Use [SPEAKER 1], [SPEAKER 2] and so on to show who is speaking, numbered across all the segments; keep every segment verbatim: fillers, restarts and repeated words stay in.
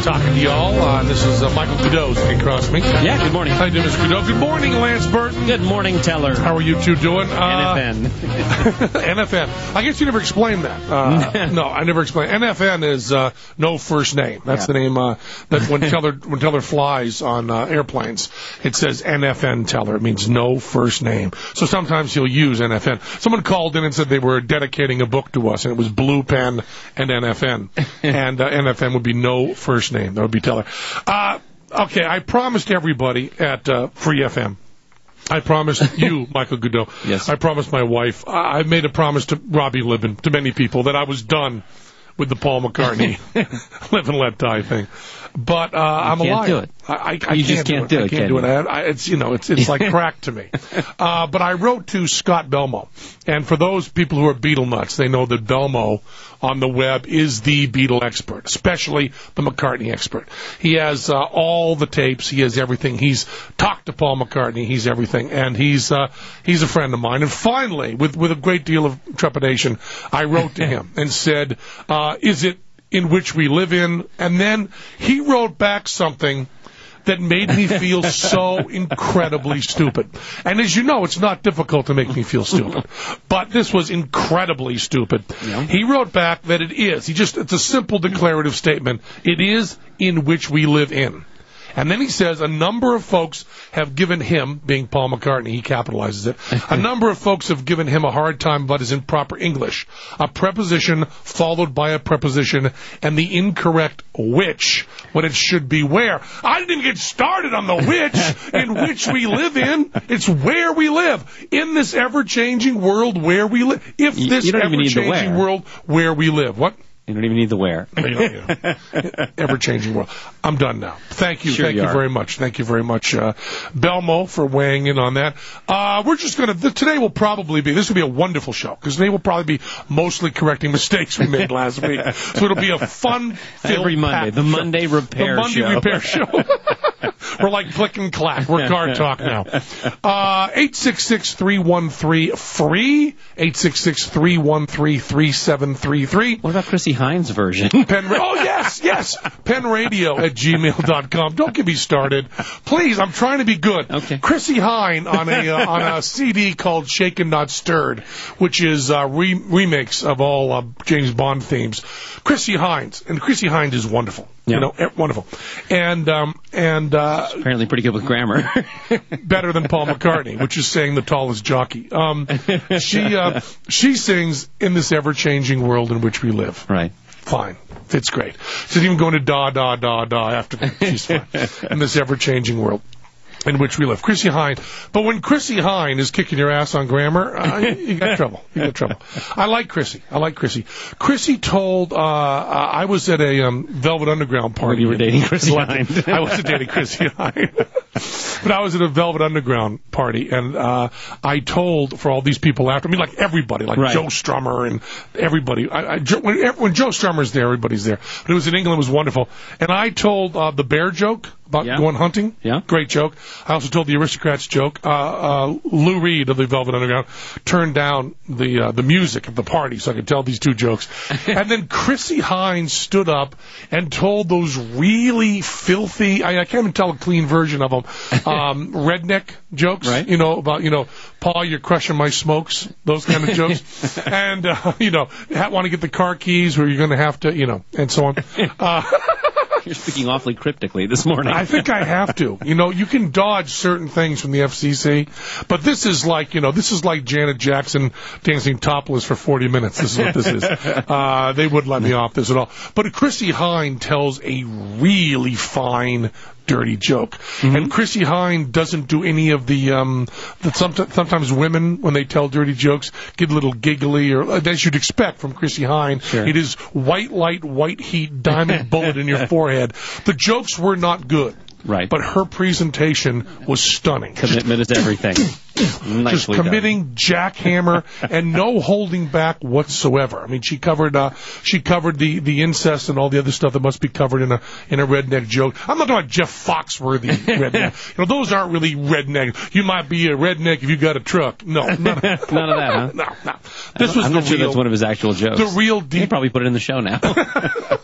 [SPEAKER 1] talking to y'all. Uh, this is uh, Michael Cadeau sitting across me.
[SPEAKER 2] Yeah, good morning.
[SPEAKER 1] How you doing, Mister Cadeau? Good morning, Lance Burton.
[SPEAKER 2] Good morning, Teller.
[SPEAKER 1] How are you two doing? Uh,
[SPEAKER 2] N F N.
[SPEAKER 1] N F N. I guess you never explained that. Uh, no, I never explained. N F N is uh, no first name. That's yeah. the name uh, that when Teller when Teller flies on uh, airplanes, it says N F N Teller. It means no first name. So sometimes he'll use N F N. Someone called in and said they were dedicating a book to us, and it was Blue Pen and N F N. And uh, N F N would be no first name. That would be Teller. Uh, okay, I promised everybody at uh, Free F M. I promised you, Michael Cadeau.
[SPEAKER 2] Yes.
[SPEAKER 1] I promised my wife. I made a promise to Robbie Libin, to many people, that I was done with the Paul McCartney live and let die thing. But uh, I'm a liar.
[SPEAKER 2] Do it.
[SPEAKER 1] I, I, I
[SPEAKER 2] you
[SPEAKER 1] can't
[SPEAKER 2] just can't
[SPEAKER 1] do it.
[SPEAKER 2] do it.
[SPEAKER 1] I can't do it. I, I, it's you know, it's it's like crack to me. Uh, but I wrote to Scott Belmo, and for those people who are Beatle nuts, they know that Belmo on the web is the Beatle expert, especially the McCartney expert. He has uh, all the tapes. He has everything. He's talked to Paul McCartney. He's everything, and he's uh, he's a friend of mine. And finally, with with a great deal of trepidation, I wrote to him and said, uh, "Is it in which we live in?" And then he wrote back something that made me feel so incredibly stupid. And as you know, it's not difficult to make me feel stupid. But this was incredibly stupid. Yeah. He wrote back that it is. He just, it's a simple declarative statement. It is in which we live in. And then he says a number of folks have given him, being Paul McCartney, he capitalizes it, a number of folks have given him a hard time about his improper English. A preposition followed by a preposition and the incorrect which when it should be where. I didn't even get started on the which in which we live in. It's where we live. In this ever-changing world where we live. If this
[SPEAKER 2] you don't even need the
[SPEAKER 1] ever-changing
[SPEAKER 2] where.
[SPEAKER 1] world where we live. What?
[SPEAKER 2] You don't even need the where.
[SPEAKER 1] Ever-changing world. I'm done now. Thank you.
[SPEAKER 2] Sure
[SPEAKER 1] Thank
[SPEAKER 2] you,
[SPEAKER 1] you
[SPEAKER 2] are.
[SPEAKER 1] very much. Thank you very much, uh, Belmo, for weighing in on that. Uh, we're just going to, today will probably be, this will be a wonderful show, because today will probably be mostly correcting mistakes we made last week. So it'll be a fun,
[SPEAKER 2] every Monday, the
[SPEAKER 1] show.
[SPEAKER 2] Monday repair
[SPEAKER 1] the Monday
[SPEAKER 2] show.
[SPEAKER 1] repair show. We're like click and clack. We're car talk now. Uh, eight six six, three one three, free. eight six six, three one three, three seven three three.
[SPEAKER 2] What about Chrissy Hines' version?
[SPEAKER 1] Pen, oh, yes, yes. penradio at gmail dot com. Don't get me started. Please, I'm trying to be good.
[SPEAKER 2] Okay.
[SPEAKER 1] Chrissy Hine on a uh, on a C D called Shaken Not Stirred, which is a re- remix of all uh, James Bond themes. Chrissy Hines. And Chrissy Hines is wonderful.
[SPEAKER 2] Yeah.
[SPEAKER 1] You know, wonderful. And, um, and, uh,
[SPEAKER 2] apparently pretty good with grammar.
[SPEAKER 1] better than Paul McCartney, which is saying the tallest jockey. Um, she, uh, she sings in this ever-changing world in which we live.
[SPEAKER 2] Right.
[SPEAKER 1] Fine. It's great. She's even going to da, da, da, da after that. She's fine. In this ever-changing world in which we live. Chrissy Hine. But when Chrissy Hine is kicking your ass on grammar, uh, you got trouble. You got trouble. I like Chrissy. I like Chrissy. Chrissy told, uh, I was at a um, Velvet Underground party.
[SPEAKER 2] When you were dating Chrissy Hine.
[SPEAKER 1] I wasn't dating Chrissy Hine. But I was at a Velvet Underground party, and uh, I told for all these people after me, like everybody, like
[SPEAKER 2] right.
[SPEAKER 1] Joe Strummer and everybody. I, I, when, when Joe Strummer's there, everybody's there. But it was in England. It was wonderful. And I told uh, the bear joke about
[SPEAKER 2] yeah.
[SPEAKER 1] going hunting.
[SPEAKER 2] Yeah.
[SPEAKER 1] Great joke. I also told the Aristocrats joke. Uh, uh, Lou Reed of the Velvet Underground turned down the uh, the music of the party so I could tell these two jokes. And then Chrissy Hines stood up and told those really filthy, I, I can't even tell a clean version of them, um, redneck jokes.
[SPEAKER 2] Right.
[SPEAKER 1] You know, about, you know, Paul, you're crushing my smokes, those kind of jokes. And, uh, you know, want to get the car keys where you're going to have to, you know, and so on. Uh,
[SPEAKER 2] You're speaking awfully cryptically this morning.
[SPEAKER 1] I think I have to. You know, you can dodge certain things from the F C C, but this is like, you know, this is like Janet Jackson dancing topless for forty minutes. This is what this is. Uh, they wouldn't let me off this at all. But Chrissy Hine tells a really fine, dirty joke. Mm-hmm. And Chrissy Hine doesn't do any of the, um, that sometimes, sometimes women, when they tell dirty jokes, get a little giggly, or as you'd expect from Chrissy Hine.
[SPEAKER 2] Sure.
[SPEAKER 1] It is white light, white heat, diamond bullet in your forehead. The jokes were not good.
[SPEAKER 2] Right.
[SPEAKER 1] But her presentation was stunning.
[SPEAKER 2] Commitment is everything.
[SPEAKER 1] Just committing, done. Jackhammer, and no holding back whatsoever. I mean, she covered uh, she covered the, the incest and all the other stuff that must be covered in a in a redneck joke. I'm not talking about Jeff Foxworthy redneck. You know, those aren't really redneck. You might be a redneck if you got a truck. No, none of,
[SPEAKER 2] none of that, huh?
[SPEAKER 1] No, no. This was
[SPEAKER 2] I'm
[SPEAKER 1] the
[SPEAKER 2] not sure
[SPEAKER 1] real,
[SPEAKER 2] that's one of his actual jokes.
[SPEAKER 1] The real deep.
[SPEAKER 2] He probably put it in the show now.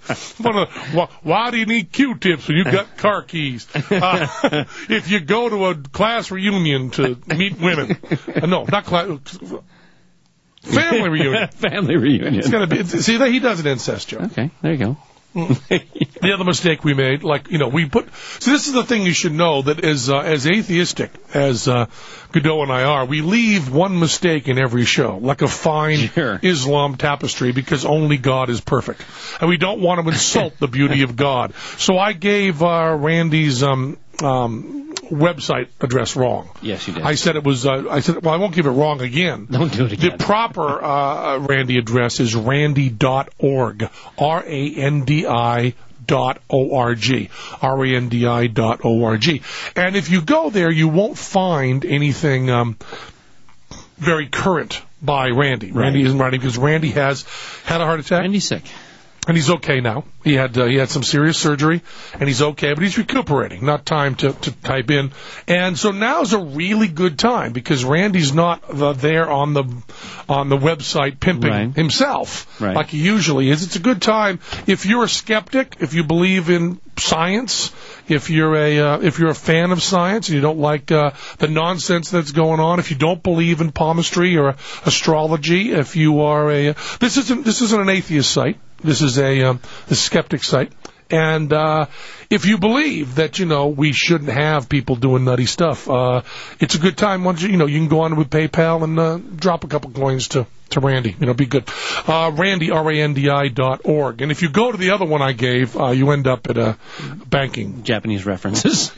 [SPEAKER 1] One of the, why, why do you need Q-tips when you got car keys? Uh, if you go to a class reunion to meet women, uh, no, not class. Family reunion.
[SPEAKER 2] Family reunion.
[SPEAKER 1] It's gotta be. See, he does an incest joke.
[SPEAKER 2] Okay, there you go.
[SPEAKER 1] The other mistake we made, like, you know, we put, so this is the thing you should know, that as, uh, as atheistic as, uh, Godot and I are, we leave one mistake in every show, like a fine
[SPEAKER 2] Sure.
[SPEAKER 1] Islam tapestry, because only God is perfect. And we don't want to insult the beauty of God. So I gave, uh, Randy's, um, um, website address wrong.
[SPEAKER 2] Yes, you did.
[SPEAKER 1] I said it was, uh, I said, well, I won't give it wrong again.
[SPEAKER 2] Don't do it again.
[SPEAKER 1] The proper uh, Randy address is randy dot org. R A N D I dot O R G. R A N D I dot O R G. And if you go there, you won't find anything um, very current by Randy.
[SPEAKER 2] Right.
[SPEAKER 1] Randy isn't writing because Randy has had a heart attack.
[SPEAKER 2] Randy's sick.
[SPEAKER 1] And he's okay now. He had uh, he had some serious surgery, and he's okay, but he's recuperating. Not time to, to type in. And so now's a really good time, because Randy's not the, there on the on the website pimping
[SPEAKER 2] Right.
[SPEAKER 1] himself
[SPEAKER 2] Right.
[SPEAKER 1] like he usually is. It's a good time if you're a skeptic, if you believe in science, if you're a uh, if you're a fan of science and you don't like uh, the nonsense that's going on, if you don't believe in palmistry or astrology, if you are a this isn't this isn't an atheist site. This is a um, the skeptic site. And uh, if you believe that, you know, we shouldn't have people doing nutty stuff, uh, it's a good time. Once you, you know, you can go on with PayPal and uh, drop a couple coins to, to Randy. You know, be good. Uh, Randy, R A N D I dot org. And if you go to the other one I gave, uh, you end up at a banking.
[SPEAKER 2] Japanese references.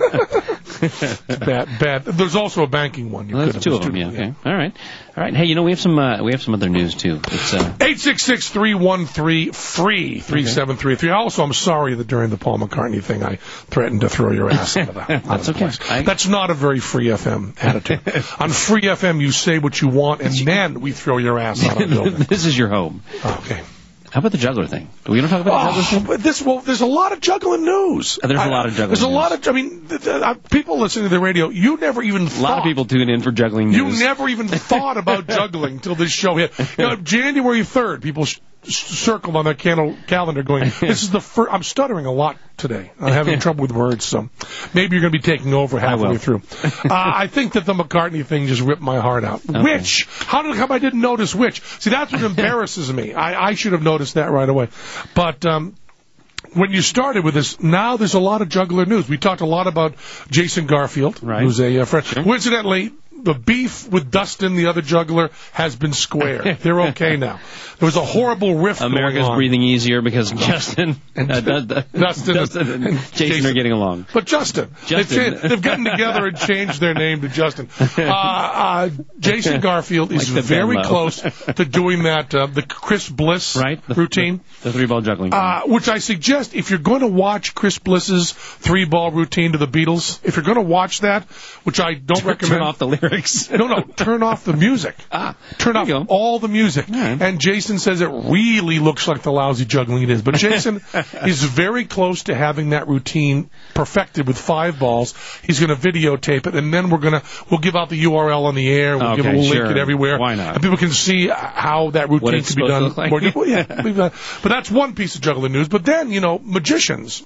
[SPEAKER 1] bad, bad. There's also a banking one. You
[SPEAKER 2] Well,
[SPEAKER 1] could
[SPEAKER 2] that's
[SPEAKER 1] have
[SPEAKER 2] two of them.
[SPEAKER 1] listed.
[SPEAKER 2] Yeah. Okay. All right. All right. Hey, you know, we have some uh, we have some other news too. It's uh,
[SPEAKER 1] eight six six, three one three, free, three seven three three. Also, I'm sorry that during the Paul McCartney thing, I threatened to throw your ass out of the, out
[SPEAKER 2] That's
[SPEAKER 1] of the
[SPEAKER 2] okay.
[SPEAKER 1] place.
[SPEAKER 2] I-
[SPEAKER 1] That's not a very Free F M attitude. On Free F M, you say what you want, and then we throw your ass out of the building.
[SPEAKER 2] this is your home.
[SPEAKER 1] Okay.
[SPEAKER 2] How about the juggler thing? Do we don't talk about the juggler
[SPEAKER 1] Oh,
[SPEAKER 2] thing?
[SPEAKER 1] but this, well, there's a lot of juggling news.
[SPEAKER 2] There's a
[SPEAKER 1] I-
[SPEAKER 2] lot of juggling
[SPEAKER 1] There's a
[SPEAKER 2] news.
[SPEAKER 1] lot of, I mean, th- th- uh, people listening to the radio, you never even
[SPEAKER 2] A
[SPEAKER 1] thought.
[SPEAKER 2] lot of people tune in for juggling
[SPEAKER 1] You
[SPEAKER 2] news.
[SPEAKER 1] never even thought about juggling till this show hit. You know, January third, people sh- sh- circled on their can- calendar going, this is the first, I'm stuttering a lot today. I'm having trouble with words, so maybe you're going to be taking over halfway
[SPEAKER 2] will.
[SPEAKER 1] through. Uh, I think that the McCartney thing just ripped my heart out.
[SPEAKER 2] Okay.
[SPEAKER 1] Which? How did come I didn't notice which? See, that's what embarrasses me. I, I should have noticed that right away. But, um, when you started with this, now there's a lot of juggler news. We talked a lot about Jason Garfield,
[SPEAKER 2] Right.
[SPEAKER 1] who's a uh, friend.
[SPEAKER 2] Sure.
[SPEAKER 1] Coincidentally, the beef with Dustin, the other juggler, has been squared. They're okay now. There was a horrible rift
[SPEAKER 2] America's
[SPEAKER 1] going on.
[SPEAKER 2] breathing easier because Justin and uh, D- D-
[SPEAKER 1] Dustin,
[SPEAKER 2] Dustin and
[SPEAKER 1] and
[SPEAKER 2] Jason,
[SPEAKER 1] Jason
[SPEAKER 2] are getting along.
[SPEAKER 1] But Justin,
[SPEAKER 2] Justin.
[SPEAKER 1] They've, cha- they've gotten together and changed their name to Justin. Uh, uh, Jason Garfield is
[SPEAKER 2] Like the
[SPEAKER 1] very
[SPEAKER 2] Venmo.
[SPEAKER 1] close to doing that, uh, the Chris Bliss
[SPEAKER 2] Right? The,
[SPEAKER 1] routine.
[SPEAKER 2] The, the three ball juggling.
[SPEAKER 1] Uh, which I suggest, if you're going to watch Chris Bliss's three-ball routine to the Beatles, if you're going to watch that, which I don't recommend.
[SPEAKER 2] Turn off the lyrics.
[SPEAKER 1] No, no, turn off the music.
[SPEAKER 2] Ah,
[SPEAKER 1] turn
[SPEAKER 2] there
[SPEAKER 1] off
[SPEAKER 2] you go.
[SPEAKER 1] all the music.
[SPEAKER 2] right.
[SPEAKER 1] And Jason says it really looks like the lousy juggling it is. But Jason is very close to having that routine perfected with five balls. He's going to videotape it, and then we're going to we'll give out the U R L on the air. We'll give
[SPEAKER 2] Okay,
[SPEAKER 1] it, we'll
[SPEAKER 2] sure.
[SPEAKER 1] link it everywhere.
[SPEAKER 2] Why not?
[SPEAKER 1] And people can see how that routine
[SPEAKER 2] What it's
[SPEAKER 1] can be done.
[SPEAKER 2] supposed to look like.
[SPEAKER 1] more- yeah, we've got- but that's one piece of juggling news. But then, you know, magicians.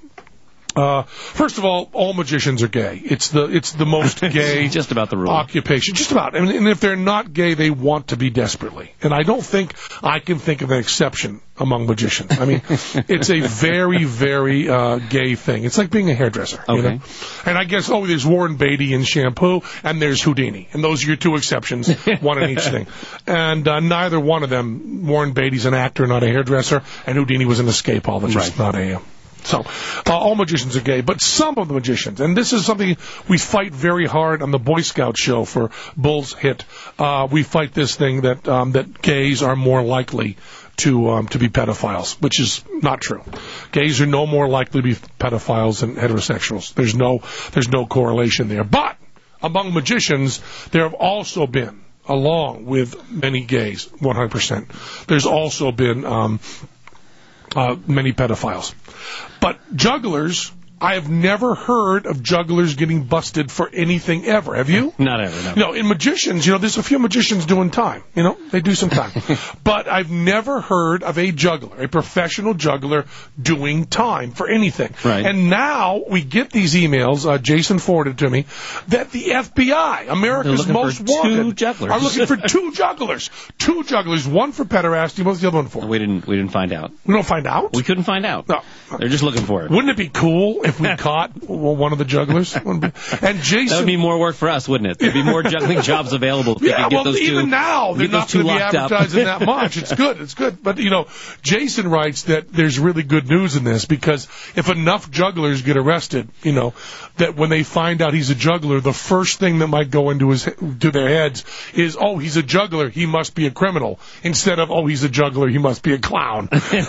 [SPEAKER 1] Uh, first of all, all magicians are gay. It's the it's the most gay
[SPEAKER 2] Just about the rule.
[SPEAKER 1] occupation. Just about. I mean, and if they're not gay, they want to be desperately. And I don't think I can think of an exception among magicians. I mean, it's a very, very uh, gay thing. It's like being a hairdresser. You
[SPEAKER 2] Okay.
[SPEAKER 1] know? And I guess, oh, there's Warren Beatty in shampoo, and there's Houdini. And those are your two exceptions, one in each thing. And uh, neither one of them, Warren Beatty's an actor, not a hairdresser, and Houdini was an escapologist,
[SPEAKER 2] Right.
[SPEAKER 1] not a... Uh, So, uh, all magicians are gay, but some of the magicians, and this is something we fight very hard on the Boy Scout show for Bull's hit. Uh, we fight this thing that um, that gays are more likely to um, to be pedophiles, which is not true. Gays are no more likely to be pedophiles than heterosexuals. There's no there's no correlation there. But among magicians, there have also been, along with many gays, one hundred percent. There's also been um, uh, many pedophiles. But jugglers I have never heard of jugglers getting busted for anything ever. Have you?
[SPEAKER 2] Not ever, no.
[SPEAKER 1] No, in magicians, you know, there's a few magicians doing time. You know, they do some time. But I've never heard of a juggler, a professional juggler, doing time for anything.
[SPEAKER 2] Right.
[SPEAKER 1] And now we get these emails, uh, Jason forwarded to me, that the F B I, America's most wanted,
[SPEAKER 2] jugglers.
[SPEAKER 1] are looking for two jugglers. Two jugglers, one for pederasty. What's the other one for?
[SPEAKER 2] We didn't, we didn't find out.
[SPEAKER 1] We don't find out?
[SPEAKER 2] We couldn't find out.
[SPEAKER 1] No.
[SPEAKER 2] They're just looking for it.
[SPEAKER 1] Wouldn't it be cool if we caught one of the jugglers? And Jason...
[SPEAKER 2] That would be more work for us, wouldn't it? There'd be more juggling jobs available if we
[SPEAKER 1] yeah,
[SPEAKER 2] could get
[SPEAKER 1] well,
[SPEAKER 2] those
[SPEAKER 1] even
[SPEAKER 2] two,
[SPEAKER 1] now, they're not going to be advertising
[SPEAKER 2] up.
[SPEAKER 1] that much. It's good. It's good. But, you know, Jason writes that there's really good news in this because if enough jugglers get arrested, you know, that when they find out he's a juggler, the first thing that might go into his to their heads is, oh, he's a juggler, he must be a criminal, instead of, oh, he's a juggler, he must be a clown.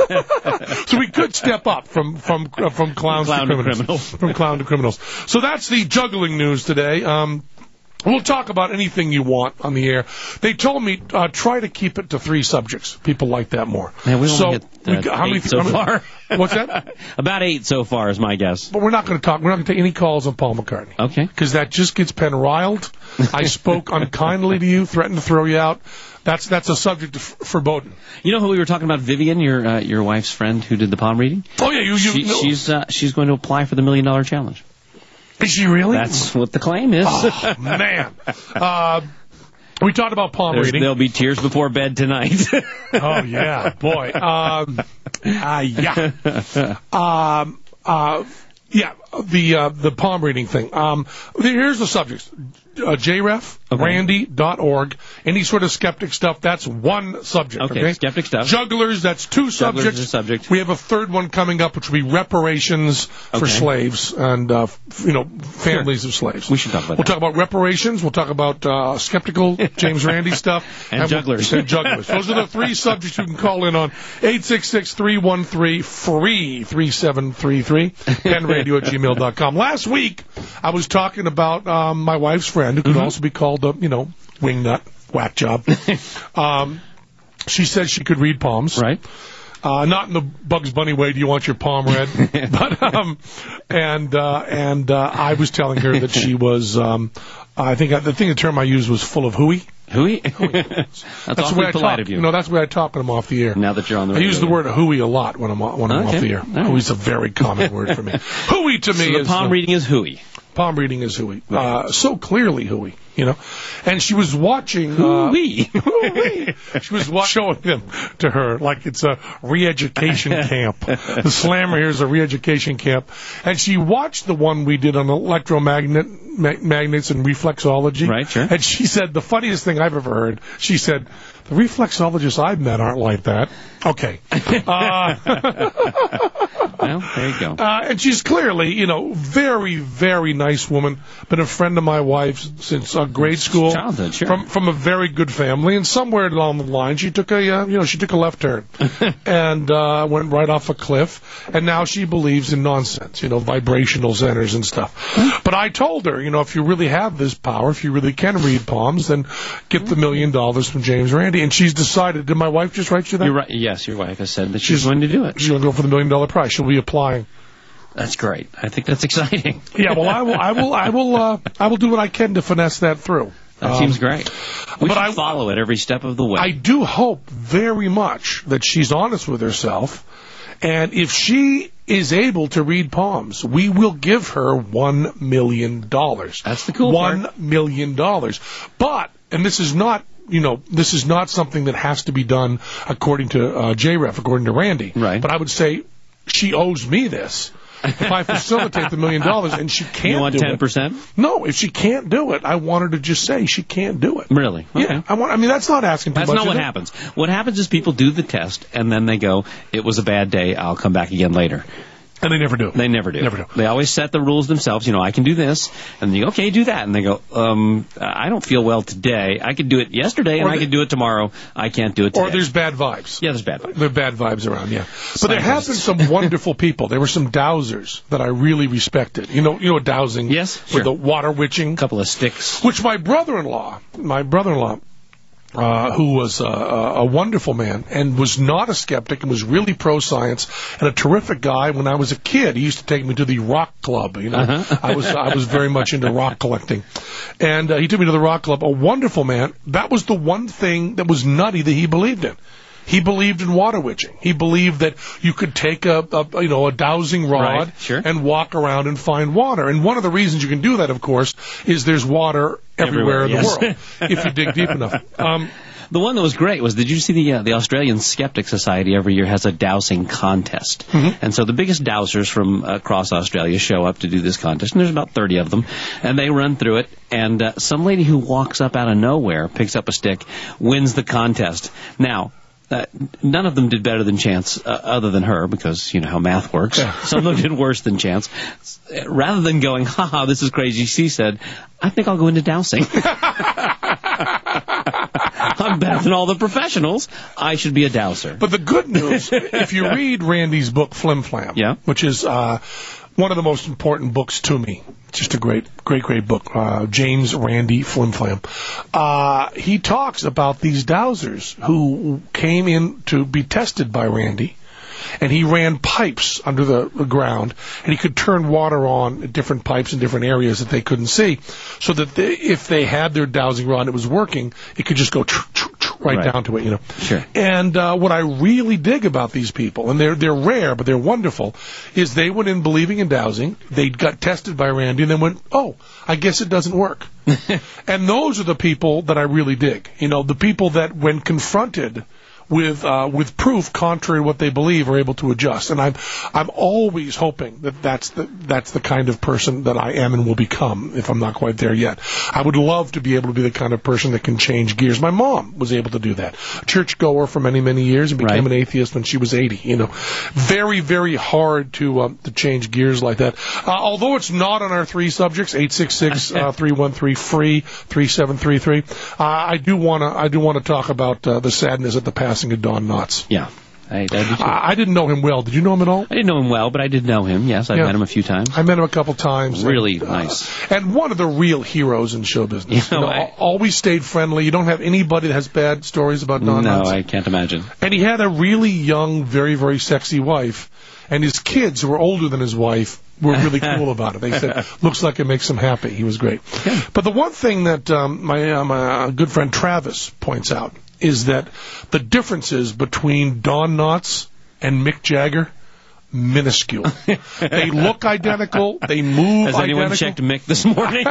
[SPEAKER 1] So we could step up from from uh, from clowns
[SPEAKER 2] clown
[SPEAKER 1] to criminals.
[SPEAKER 2] To criminals.
[SPEAKER 1] From clown to criminals. So that's the juggling news today. Um, We'll talk about anything you want on the air. They told me uh, try to keep it to three subjects. People like that more.
[SPEAKER 2] Yeah, we only
[SPEAKER 1] so
[SPEAKER 2] hit, uh,
[SPEAKER 1] we got, how
[SPEAKER 2] eight
[SPEAKER 1] many
[SPEAKER 2] so
[SPEAKER 1] how many,
[SPEAKER 2] far.
[SPEAKER 1] What's that?
[SPEAKER 2] About eight so far is my guess.
[SPEAKER 1] But we're not going to talk. We're not going to take any calls on Paul McCartney.
[SPEAKER 2] Okay.
[SPEAKER 1] Because that just gets Penn riled. I spoke unkindly to you, threatened to throw you out. That's that's a subject f- for Bowden.
[SPEAKER 2] You know who we were talking about? Vivian, your uh, your wife's friend who did the palm reading.
[SPEAKER 1] Oh yeah, you. you
[SPEAKER 2] she,
[SPEAKER 1] no.
[SPEAKER 2] She's uh, she's going to apply for the million dollar challenge.
[SPEAKER 1] Is she really?
[SPEAKER 2] That's what the claim is.
[SPEAKER 1] Oh, man. Uh, we talked about palm
[SPEAKER 2] There's,
[SPEAKER 1] reading.
[SPEAKER 2] There'll be tears before bed tonight.
[SPEAKER 1] Oh, yeah. Boy. Um, uh, yeah. Um, uh, yeah, the uh, the palm reading thing. Um, here's the subjects. Uh, J R E F,
[SPEAKER 2] okay.
[SPEAKER 1] randy dot org, any sort of skeptic stuff, that's one subject.
[SPEAKER 2] Okay,
[SPEAKER 1] okay?
[SPEAKER 2] skeptic stuff.
[SPEAKER 1] Jugglers, that's two
[SPEAKER 2] Jugglers
[SPEAKER 1] subjects.
[SPEAKER 2] is a subject.
[SPEAKER 1] We have a third one coming up, which will be reparations for
[SPEAKER 2] Okay.
[SPEAKER 1] slaves and, uh, f- you know, families
[SPEAKER 2] Sure.
[SPEAKER 1] of slaves.
[SPEAKER 2] We should talk about
[SPEAKER 1] We'll
[SPEAKER 2] that.
[SPEAKER 1] talk about reparations. We'll talk about uh, skeptical James Randi stuff.
[SPEAKER 2] And
[SPEAKER 1] we'll-
[SPEAKER 2] jugglers.
[SPEAKER 1] And jugglers. Those are the three subjects you can call in on. eight six six, three one three, free, three seven three three, pen radio at gmail dot com. Last week, I was talking about um, my wife's friend, who could
[SPEAKER 2] Mm-hmm.
[SPEAKER 1] also be called a, you know, wingnut, whack job. um, she said she could read palms.
[SPEAKER 2] Right.
[SPEAKER 1] Uh, not in the Bugs Bunny way, do you want your palm read? but, um, and, uh, and, uh, I was telling her that she was, um, I think, I, the thing, the term I used was full of hooey.
[SPEAKER 2] Hooey? That's,
[SPEAKER 1] That's the
[SPEAKER 2] awfully
[SPEAKER 1] way I
[SPEAKER 2] polite
[SPEAKER 1] talk.
[SPEAKER 2] of you.
[SPEAKER 1] No, that's the way I talk when I'm off the air.
[SPEAKER 2] Now that you're on the
[SPEAKER 1] I use the
[SPEAKER 2] radio.
[SPEAKER 1] word hooey a lot when I'm, when I'm
[SPEAKER 2] Okay.
[SPEAKER 1] off the air.
[SPEAKER 2] All right.
[SPEAKER 1] Hooey's a very common word for me. Hooey to me
[SPEAKER 2] So the
[SPEAKER 1] is...
[SPEAKER 2] palm
[SPEAKER 1] uh,
[SPEAKER 2] reading is hooey.
[SPEAKER 1] Palm reading is hooey. Uh, so clearly hooey, you know. And she was watching... Uh,
[SPEAKER 2] Hooey.
[SPEAKER 1] hooey. She was wa- showing them to her like it's a re-education camp. The Slammer here is a re-education camp. And she watched the one we did on electromagnet ma- magnets and reflexology.
[SPEAKER 2] Right, sure.
[SPEAKER 1] And she said, the funniest thing I've ever heard, she said, the reflexologists I've met aren't like that. Okay. Uh,
[SPEAKER 2] Well, there you go.
[SPEAKER 1] Uh, and she's clearly, you know, very, very nice woman. Been a friend of my wife's since uh, grade school.
[SPEAKER 2] Childhood, sure.
[SPEAKER 1] From from a very good family. And somewhere along the line, she took a, uh, you know, she took a left turn and uh, went right off a cliff. And now she believes in nonsense, you know, vibrational centers and stuff. But I told her, you know, if you really have this power, if you really can read palms, then get the million dollars from James Randi. And she's decided. Did my wife just write you that?
[SPEAKER 2] You're right. Yes, your wife has said that she's, going to do it.
[SPEAKER 1] She's going to go for the million dollar prize. She'll be applying.
[SPEAKER 2] That's great. I think that's exciting.
[SPEAKER 1] Yeah, well, I will, I will, I will, uh, I will do what I can to finesse that through.
[SPEAKER 2] That
[SPEAKER 1] Um,
[SPEAKER 2] seems great. We
[SPEAKER 1] but
[SPEAKER 2] should
[SPEAKER 1] I-
[SPEAKER 2] follow it every step of the way.
[SPEAKER 1] I do hope very much that she's honest with herself, and if she is able to read palms, we will give her one million dollars.
[SPEAKER 2] That's the cool
[SPEAKER 1] One
[SPEAKER 2] part.
[SPEAKER 1] million dollars. But, and this is not, you know, this is not something that has to be done according to uh, J R E F, according to Randy.
[SPEAKER 2] Right.
[SPEAKER 1] But I would say she owes me this. If I facilitate the million dollars and she can't
[SPEAKER 2] you want
[SPEAKER 1] do
[SPEAKER 2] ten
[SPEAKER 1] it.
[SPEAKER 2] percent?
[SPEAKER 1] No, if she can't do it, I want her to just say she can't do it.
[SPEAKER 2] Really? Okay.
[SPEAKER 1] Yeah, I want. I mean, that's not asking too
[SPEAKER 2] That's
[SPEAKER 1] much.
[SPEAKER 2] not
[SPEAKER 1] is
[SPEAKER 2] what
[SPEAKER 1] it?
[SPEAKER 2] happens. What happens is people do the test, and then they go, it was a bad day, I'll come back again later.
[SPEAKER 1] And they never do.
[SPEAKER 2] They never do.
[SPEAKER 1] Never do.
[SPEAKER 2] They always set the rules themselves. You know, I can do this, and you go, okay, do that. And they go, um, I don't feel well today. I could do it yesterday, and
[SPEAKER 1] Or
[SPEAKER 2] I
[SPEAKER 1] the-
[SPEAKER 2] could do it tomorrow. I can't do it today.
[SPEAKER 1] Or there's bad vibes.
[SPEAKER 2] Yeah, there's bad vibes.
[SPEAKER 1] There are bad vibes around, yeah. But there have been some wonderful people. There were some dowsers that I really respected. You know, you know what dowsing?
[SPEAKER 2] Yes,
[SPEAKER 1] With
[SPEAKER 2] sure.
[SPEAKER 1] the water witching.
[SPEAKER 2] A couple of sticks.
[SPEAKER 1] Which my brother-in-law, my brother-in-law, Uh, who was uh, a wonderful man and was not a skeptic and was really pro-science and a terrific guy. When I was a kid, he used to take me to the rock club. You know, uh-huh. I was I was very much into rock collecting, and uh, he took me to the rock club. A wonderful man. That was the one thing that was nutty that he believed in. He believed in water witching. He believed that you could take a, a you know a dowsing rod
[SPEAKER 2] right, sure.
[SPEAKER 1] and walk around and find water. And one of the reasons you can do that, of course, is there's water everywhere, everywhere in
[SPEAKER 2] yes.
[SPEAKER 1] the world if you dig deep enough. Um,
[SPEAKER 2] The one that was great was, did you see the uh, the Australian Skeptic Society every year has a dowsing contest?
[SPEAKER 1] Mm-hmm.
[SPEAKER 2] And so the biggest dowsers from across Australia show up to do this contest, and there's about thirty of them, and they run through it, and uh, some lady who walks up out of nowhere, picks up a stick, wins the contest. Now, Uh, none of them did better than Chance, uh, other than her, because you know how math works. Some of them did worse than Chance. Rather than going, haha, this is crazy, she said, I think I'll go into dowsing. I'm better than all the professionals. I should be a dowser.
[SPEAKER 1] But the good news, if you read Randy's book, Flim Flam,
[SPEAKER 2] yeah.
[SPEAKER 1] which is uh, one of the most important books to me, just a great, great, great book, uh, James Randi Flim Flam. Uh, he talks about these dowsers who came in to be tested by Randy, and he ran pipes under the, the ground, and he could turn water on at different pipes in different areas that they couldn't see, so that they, if they had their dowsing rod and it was working, it could just go tr- tr- tr- right, right down to it, you know.
[SPEAKER 2] Sure.
[SPEAKER 1] And uh, what I really dig about these people, and they're they're rare, but they're wonderful, is they went in believing in dowsing, they got tested by Randy, and then went, oh, I guess it doesn't work. And those are the people that I really dig. You know, the people that when confronted with uh, with proof contrary to what they believe are able to adjust. And I'm I'm always hoping that that's the that's the kind of person that I am and will become if I'm not quite there yet. I would love to be able to be the kind of person that can change gears. My mom was able to do that. Churchgoer for many many years and became
[SPEAKER 2] right.
[SPEAKER 1] an atheist when she was eighty. You know, very very hard to um, to change gears like that. Uh, although it's not on our three subjects, eight six six three one three free three seven three three. Uh, I do wanna I do wanna talk about uh, the sadness at the passing of Don Knotts.
[SPEAKER 2] Yeah. I, I, did too.
[SPEAKER 1] I, I didn't know him well. Did you know him at all?
[SPEAKER 2] I didn't know him well, but I did know him. Yes, I've
[SPEAKER 1] yeah.
[SPEAKER 2] met him a few times.
[SPEAKER 1] I met him a couple times.
[SPEAKER 2] Really
[SPEAKER 1] and,
[SPEAKER 2] nice.
[SPEAKER 1] Uh, and one of the real heroes in show business.
[SPEAKER 2] You know,
[SPEAKER 1] you know,
[SPEAKER 2] I,
[SPEAKER 1] always stayed friendly. You don't have anybody that has bad stories about Don
[SPEAKER 2] No,
[SPEAKER 1] Knotts.
[SPEAKER 2] I can't imagine.
[SPEAKER 1] And he had a really young, very, very sexy wife. And his kids, who were older than his wife, were really cool about it. They said, looks like it makes him happy. He was great.
[SPEAKER 2] Yeah.
[SPEAKER 1] But the one thing that um, my, uh, my good friend Travis points out is that the differences between Don Knotts and Mick Jagger, minuscule. They look identical. They move
[SPEAKER 2] Has
[SPEAKER 1] identical.
[SPEAKER 2] anyone checked Mick this morning?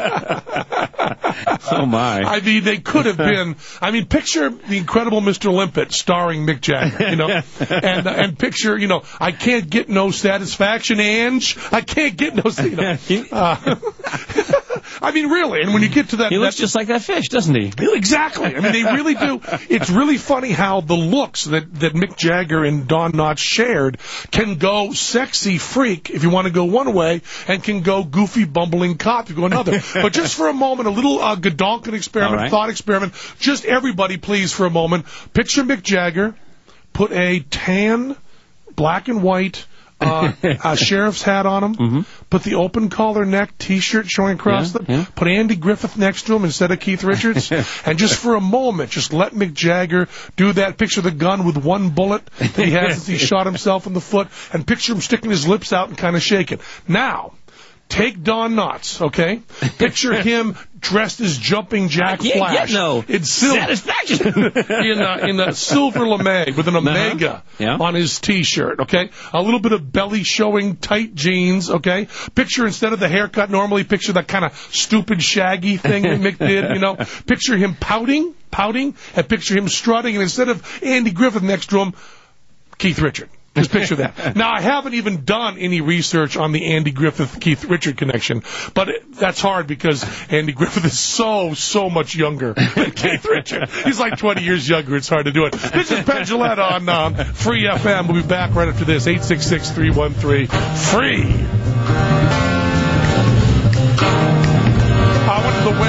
[SPEAKER 2] Oh, my.
[SPEAKER 1] I mean, they could have been. I mean, picture The Incredible Mister Limpet starring Mick Jagger, you know, and uh, and picture, you know, I can't get no satisfaction, Ange. I can't get no, you know. Uh, I mean, really, and when you get to that...
[SPEAKER 2] He looks
[SPEAKER 1] that,
[SPEAKER 2] just like that fish, doesn't he?
[SPEAKER 1] Exactly. I mean, they really do. It's really funny how the looks that, that Mick Jagger and Don Knotts shared can go sexy freak if you want to go one way, and can go goofy bumbling cop if you go another. But just for a moment, a little uh, Godonkin experiment,
[SPEAKER 2] right.
[SPEAKER 1] thought experiment. Just everybody, please, for a moment. Picture Mick Jagger, put a tan, black and white... Uh, a sheriff's hat on him,
[SPEAKER 2] mm-hmm.
[SPEAKER 1] put the open collar neck T-shirt showing across
[SPEAKER 2] yeah,
[SPEAKER 1] them,
[SPEAKER 2] yeah.
[SPEAKER 1] put Andy Griffith next to him instead of Keith Richards, and just for a moment, just let Mick Jagger do that. Picture the gun with one bullet that he has as he shot himself in the foot, and picture him sticking his lips out and kind of shaking. Now, take Don Knotts, okay? Picture him dressed as Jumping Jack
[SPEAKER 2] I can't
[SPEAKER 1] Flash.
[SPEAKER 2] Get no
[SPEAKER 1] in silver,
[SPEAKER 2] satisfaction.
[SPEAKER 1] in a, in a silver lame with an omega
[SPEAKER 2] uh-huh. yeah.
[SPEAKER 1] on his T-shirt, okay? A little bit of belly showing, tight jeans, okay? Picture, instead of the haircut, normally picture that kind of stupid shaggy thing that Mick did, you know? Picture him pouting, pouting, and picture him strutting, and instead of Andy Griffith next to him, Keith Richard. Just picture that. Now, I haven't even done any research on the Andy Griffith-Keith Richard connection, but it, that's hard because Andy Griffith is so, so much younger than Keith Richard. He's like twenty years younger. It's hard to do it. This is Penn Jillette on um, Free F M. We'll be back right after this. eight six six, three one three, free. I went to the web and I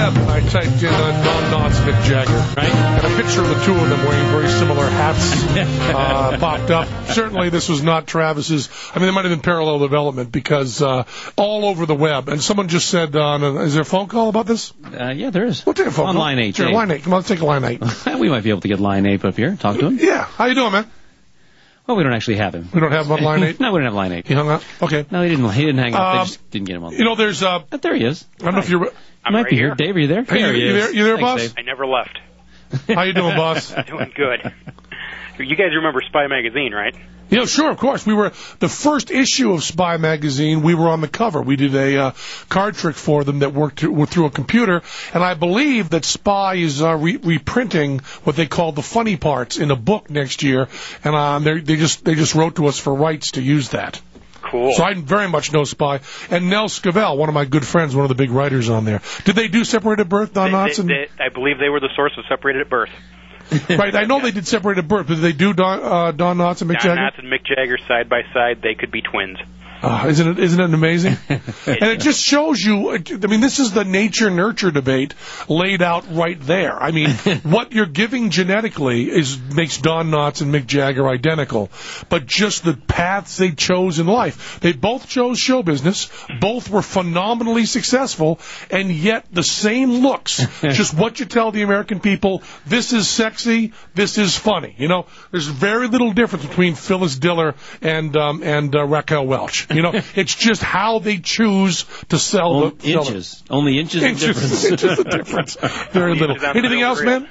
[SPEAKER 1] typed in uh, Don Knotts, Mick Jagger.
[SPEAKER 2] Right.
[SPEAKER 1] And a picture of the two of them wearing very similar hats uh, popped up. Certainly this was not Travis's. I mean, there might have been parallel development because uh, all over the web. And someone just said, uh, is there a phone call about this?
[SPEAKER 2] Uh, yeah, there is.
[SPEAKER 1] We'll take a phone
[SPEAKER 2] On
[SPEAKER 1] call.
[SPEAKER 2] line eight.
[SPEAKER 1] Sure,
[SPEAKER 2] eight.
[SPEAKER 1] line eight. Come on, let's take a line eight.
[SPEAKER 2] We might be able to get line eight up here. Talk to him.
[SPEAKER 1] Yeah. How you doing, man?
[SPEAKER 2] Well, we don't actually have him.
[SPEAKER 1] We don't have him on line eight?
[SPEAKER 2] No, we don't have line eight.
[SPEAKER 1] He hung up? Okay.
[SPEAKER 2] No, he didn't. He didn't hang up.
[SPEAKER 1] Um,
[SPEAKER 2] they just didn't get him on.
[SPEAKER 1] You know, there's... Uh,
[SPEAKER 2] but there he is.
[SPEAKER 1] I don't know if you're...
[SPEAKER 3] I'm
[SPEAKER 2] might
[SPEAKER 3] right
[SPEAKER 2] be here.
[SPEAKER 3] here.
[SPEAKER 2] Dave, are you there?
[SPEAKER 1] Hey,
[SPEAKER 2] there
[SPEAKER 1] you,
[SPEAKER 2] he
[SPEAKER 1] you
[SPEAKER 2] is.
[SPEAKER 1] there, you there
[SPEAKER 2] Thanks,
[SPEAKER 1] boss?
[SPEAKER 2] Dave.
[SPEAKER 3] I never left.
[SPEAKER 1] How you doing, boss?
[SPEAKER 3] Doing good. You guys remember Spy Magazine, right?
[SPEAKER 1] Yeah, sure, of course. We were the first issue of Spy Magazine. We were on the cover. We did a uh, card trick for them that worked through, through a computer, and I believe that Spy is uh, re- reprinting what they call the funny parts in a book next year, and um, they they just they just wrote to us for rights to use that.
[SPEAKER 3] Cool.
[SPEAKER 1] So I very much know Spy. And Nell Scavell, one of my good friends, one of the big writers on there. Did they do Separated at Birth, Don
[SPEAKER 3] They-
[SPEAKER 1] Knotts?
[SPEAKER 3] they-
[SPEAKER 1] and-
[SPEAKER 3] they- I believe they were the source of Separated at Birth.
[SPEAKER 1] Right, I know they did Separated at Birth, but did they do Don, uh, Don Knotts and Mick
[SPEAKER 3] Don
[SPEAKER 1] Jagger?
[SPEAKER 3] Knotts and Mick Jagger side by side, they could be twins.
[SPEAKER 1] Uh, isn't it isn't it amazing? And it just shows you, I mean, this is the nature-nurture debate laid out right there. I mean, what you're giving genetically is makes Don Knotts and Mick Jagger identical, but just the paths they chose in life. They both chose show business, both were phenomenally successful, and yet the same looks. Just what you tell the American people, this is sexy, this is funny. You know, there's very little difference between Phyllis Diller and um, and uh, Raquel Welch. You know, it's just how they choose to sell
[SPEAKER 2] Only
[SPEAKER 1] the sell
[SPEAKER 2] inches. Only inches,
[SPEAKER 1] Inches,
[SPEAKER 2] of difference.
[SPEAKER 1] inches of difference. Very little.
[SPEAKER 3] Inches on the
[SPEAKER 1] Anything else,
[SPEAKER 3] grill.
[SPEAKER 1] man?